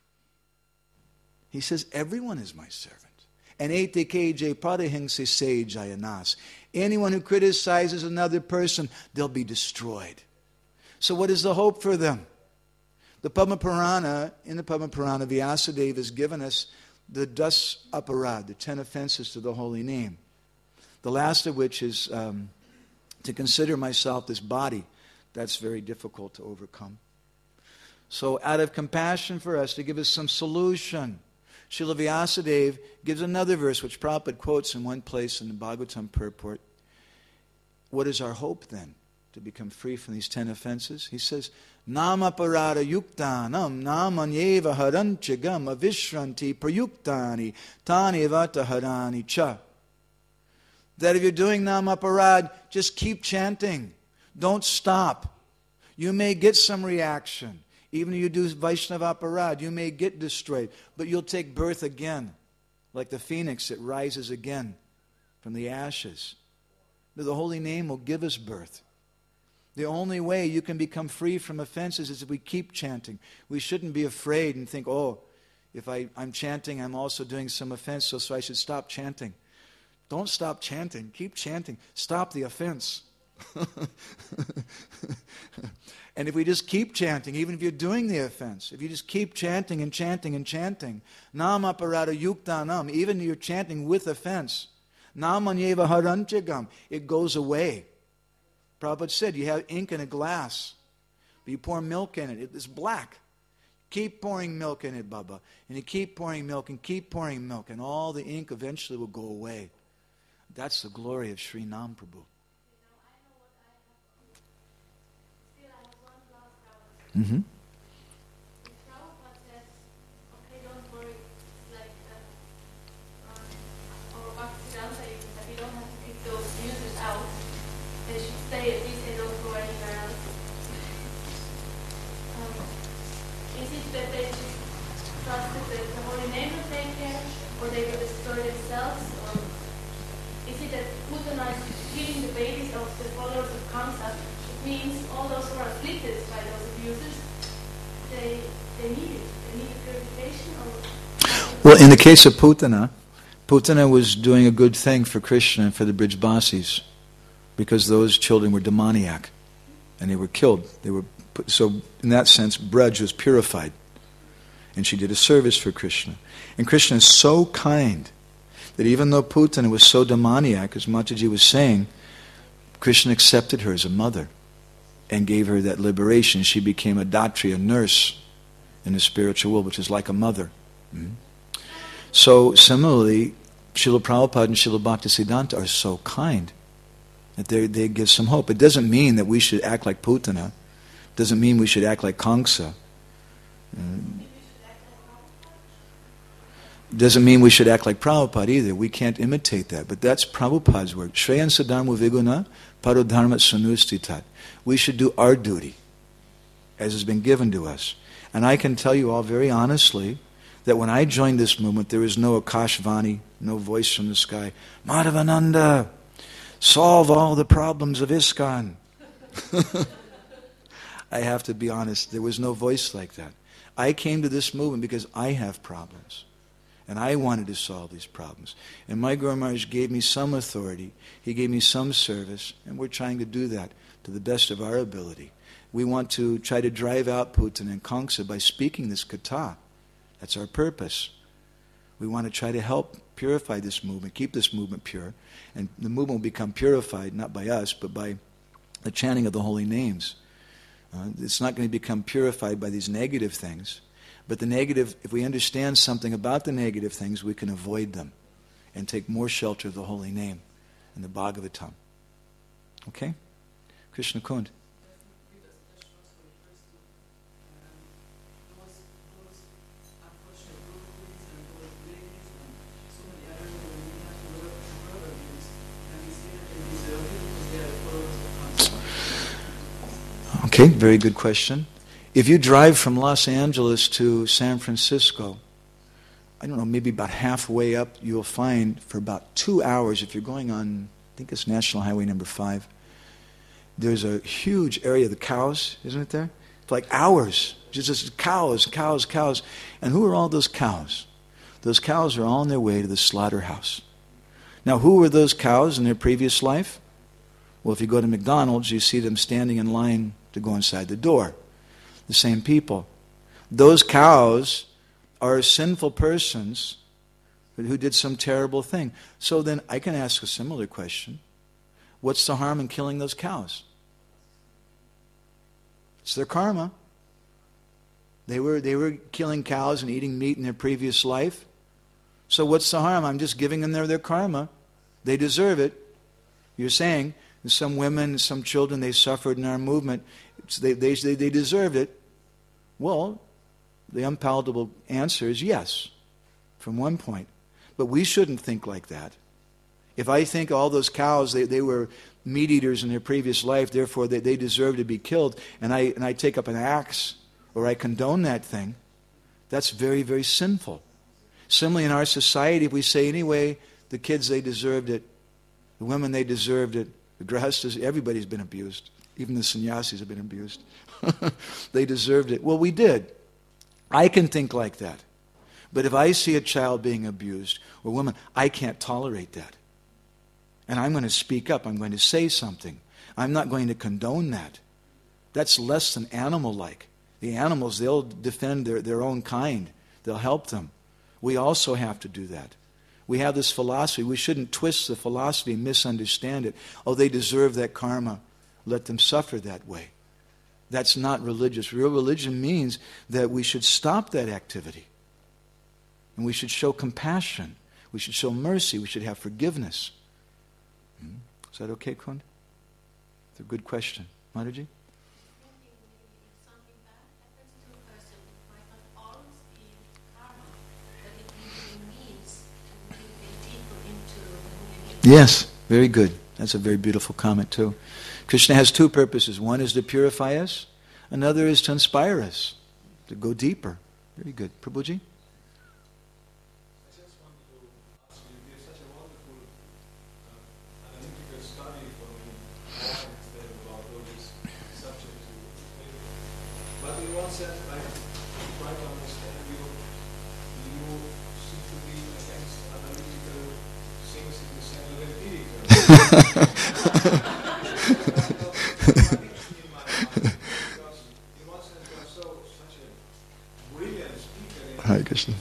He says, everyone is my servant. And Ete K J Padahingse Se Jayanas. Anyone who criticizes another person, they'll be destroyed. So what is the hope for them? The Padma Purana, in the Padma Purana, Vyasadeva has given us the das aparad, the ten offenses to the holy name. The last of which is um, to consider myself this body. That's very difficult to overcome. So out of compassion for us, to give us some solution, Srila Vyasadeva gives another verse, which Prabhupada quotes in one place in the Bhagavatam purport. What is our hope then? To become free from these ten offenses? He says, Nama parada yuktanam namanyeva haranchagam avishranti prayuktani tani vata harani cha. That if you're doing Nama parad, just keep chanting. Don't stop. You may get some reaction. Even if you do Vaishnava parad, you may get destroyed. But you'll take birth again. Like the phoenix that rises again from the ashes. The holy name will give us birth. The only way you can become free from offenses is if we keep chanting. We shouldn't be afraid and think, oh, if I, I'm chanting, I'm also doing some offense, so, so I should stop chanting. Don't stop chanting. Keep chanting. Stop the offense. And if we just keep chanting, even if you're doing the offense, if you just keep chanting and chanting and chanting, Nama parada yuktanam, even if you're chanting with offense, Namanyeva haranchagam, it goes away. Prabhupada said, you have ink in a glass, but you pour milk in it, it's black. Keep pouring milk in it, Baba. And you keep pouring milk and keep pouring milk, and all the ink eventually will go away. That's the glory of Sri Nam Prabhu. Mm-hmm. Prabhupada says, okay, don't worry, like that, um, or Bhaktivedanta even, that we don't have to kick those users out. They should stay at least, they don't go anywhere else. Um, is it that they just trusted that the holy name will take care, or they will destroy themselves, or is it that Putana is killing the babies of the followers of Kamsa? It means all those who are afflicted by those abusers, they they need it. They need purification. Or well, in the case of Putana, Putana was doing a good thing for Krishna and for the Brijbasis, because those children were demoniac, and they were killed. They were put, so in that sense, Braj was purified, and she did a service for Krishna. And Krishna is so kind that even though Putana was so demoniac, as Mataji was saying, Krishna accepted her as a mother and gave her that liberation. She became a datri, a nurse in the spiritual world, which is like a mother. Mm-hmm. So similarly, Srila Prabhupada and Srila Bhaktisiddhanta are so kind that they, they give some hope. It doesn't mean that we should act like Putana. It doesn't mean we should act like Kamsa. Mm. Doesn't mean we should act like Prabhupada either. We can't imitate that. But that's Prabhupada's work. Shreyan sadharma viguna parodharma sanustitat. We should do our duty as has been given to us. And I can tell you all very honestly that when I joined this movement, there was no Akashvani, no voice from the sky. Madhavananda, solve all the problems of ISKCON. I have to be honest, there was no voice like that. I came to this movement because I have problems. And I wanted to solve these problems. And my Guru Maharaj gave me some authority. He gave me some service. And we're trying to do that to the best of our ability. We want to try to drive out Putana and Kamsa by speaking this katha. That's our purpose. We want to try to help purify this movement, keep this movement pure. And the movement will become purified, not by us, but by the chanting of the holy names. Uh, it's not going to become purified by these negative things. But the negative, if we understand something about the negative things, we can avoid them and take more shelter of the holy name and the Bhagavatam. Okay? Krishna Kund. Okay, very good question. If you drive from Los Angeles to San Francisco, I don't know, maybe about halfway up, you'll find for about two hours, if you're going on, I think it's National Highway number five, there's a huge area of the cows, isn't it there? It's like hours, just, just cows, cows, cows. And who are all those cows? Those cows are all on their way to the slaughterhouse. Now, who were those cows in their previous life? Well, if you go to McDonald's, you see them standing in line to go inside the door. The same people. Those cows are sinful persons who did some terrible thing. So then I can ask a similar question. What's the harm in killing those cows? It's their karma. They were, they were killing cows and eating meat in their previous life. So what's the harm? I'm just giving them their, their karma. They deserve it. You're saying some women, some children, they suffered in our movement. It's, they, they, they deserved it. Well, the unpalatable answer is yes, from one point. But we shouldn't think like that. If I think all those cows, they, they were meat eaters in their previous life, therefore they, they deserve to be killed, and I, and I take up an axe, or I condone that thing, that's very, very sinful. Similarly, in our society, if we say, anyway, the kids, they deserved it, the women, they deserved it, the grahastas, everybody's been abused. Even the sannyasis have been abused. They deserved it. Well, we did. I can think like that. But if I see a child being abused, or a woman, I can't tolerate that. And I'm going to speak up. I'm going to say something. I'm not going to condone that. That's less than animal-like. The animals, they'll defend their, their own kind. They'll help them. We also have to do that. We have this philosophy. We shouldn't twist the philosophy and misunderstand it. Oh, they deserve that karma. Let them suffer that way. That's not religious. Real religion means that we should stop that activity. And we should show compassion. We should show mercy. We should have forgiveness. Hmm? Is that okay, Kund? It's a good question. Mataji? Yes, very good. That's a very beautiful comment too. Krishna has two purposes. One is to purify us. Another is to inspire us, to go deeper. Very good. Prabhuji? Hare Krishna.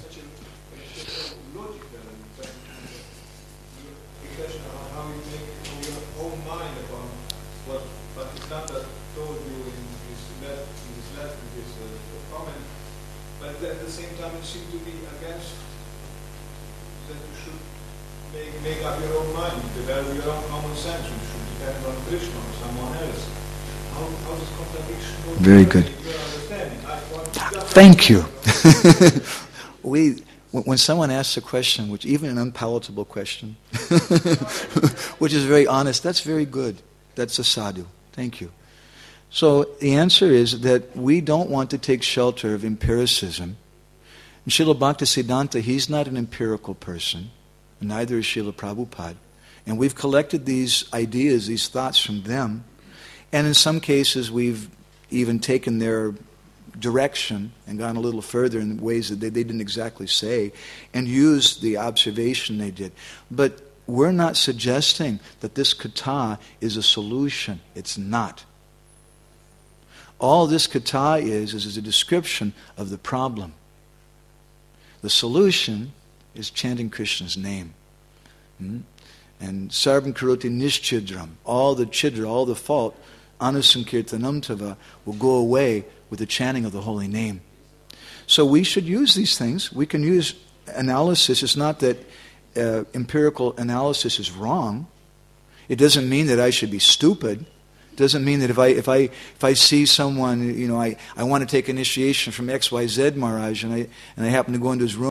Very good. Thank you. we, when someone asks a question, which even an unpalatable question, which is very honest, that's very good. That's a sadhu. Thank you. So the answer is that we don't want to take shelter of empiricism. And Srila Bhaktisiddhanta, he's not an empirical person, and neither is Srila Prabhupada. And we've collected these ideas, these thoughts from them. And in some cases, we've even taken their direction and gone a little further in ways that they, they didn't exactly say, and used the observation they did. But we're not suggesting that this kata is a solution. It's not. All this kata is, is, is a description of the problem. The solution is chanting Krishna's name. Hmm? And sarvam karoti nischidram, all the chidra, all the fault, anusankirtanam tava, will go away with the chanting of the holy name. So we should use these things. We can use analysis. It's not that uh, empirical analysis is wrong. It doesn't mean that I should be stupid. It doesn't mean that if I if I if I see someone, you know, I, I want to take initiation from X Y Z Maharaj, and I and I happen to go into his room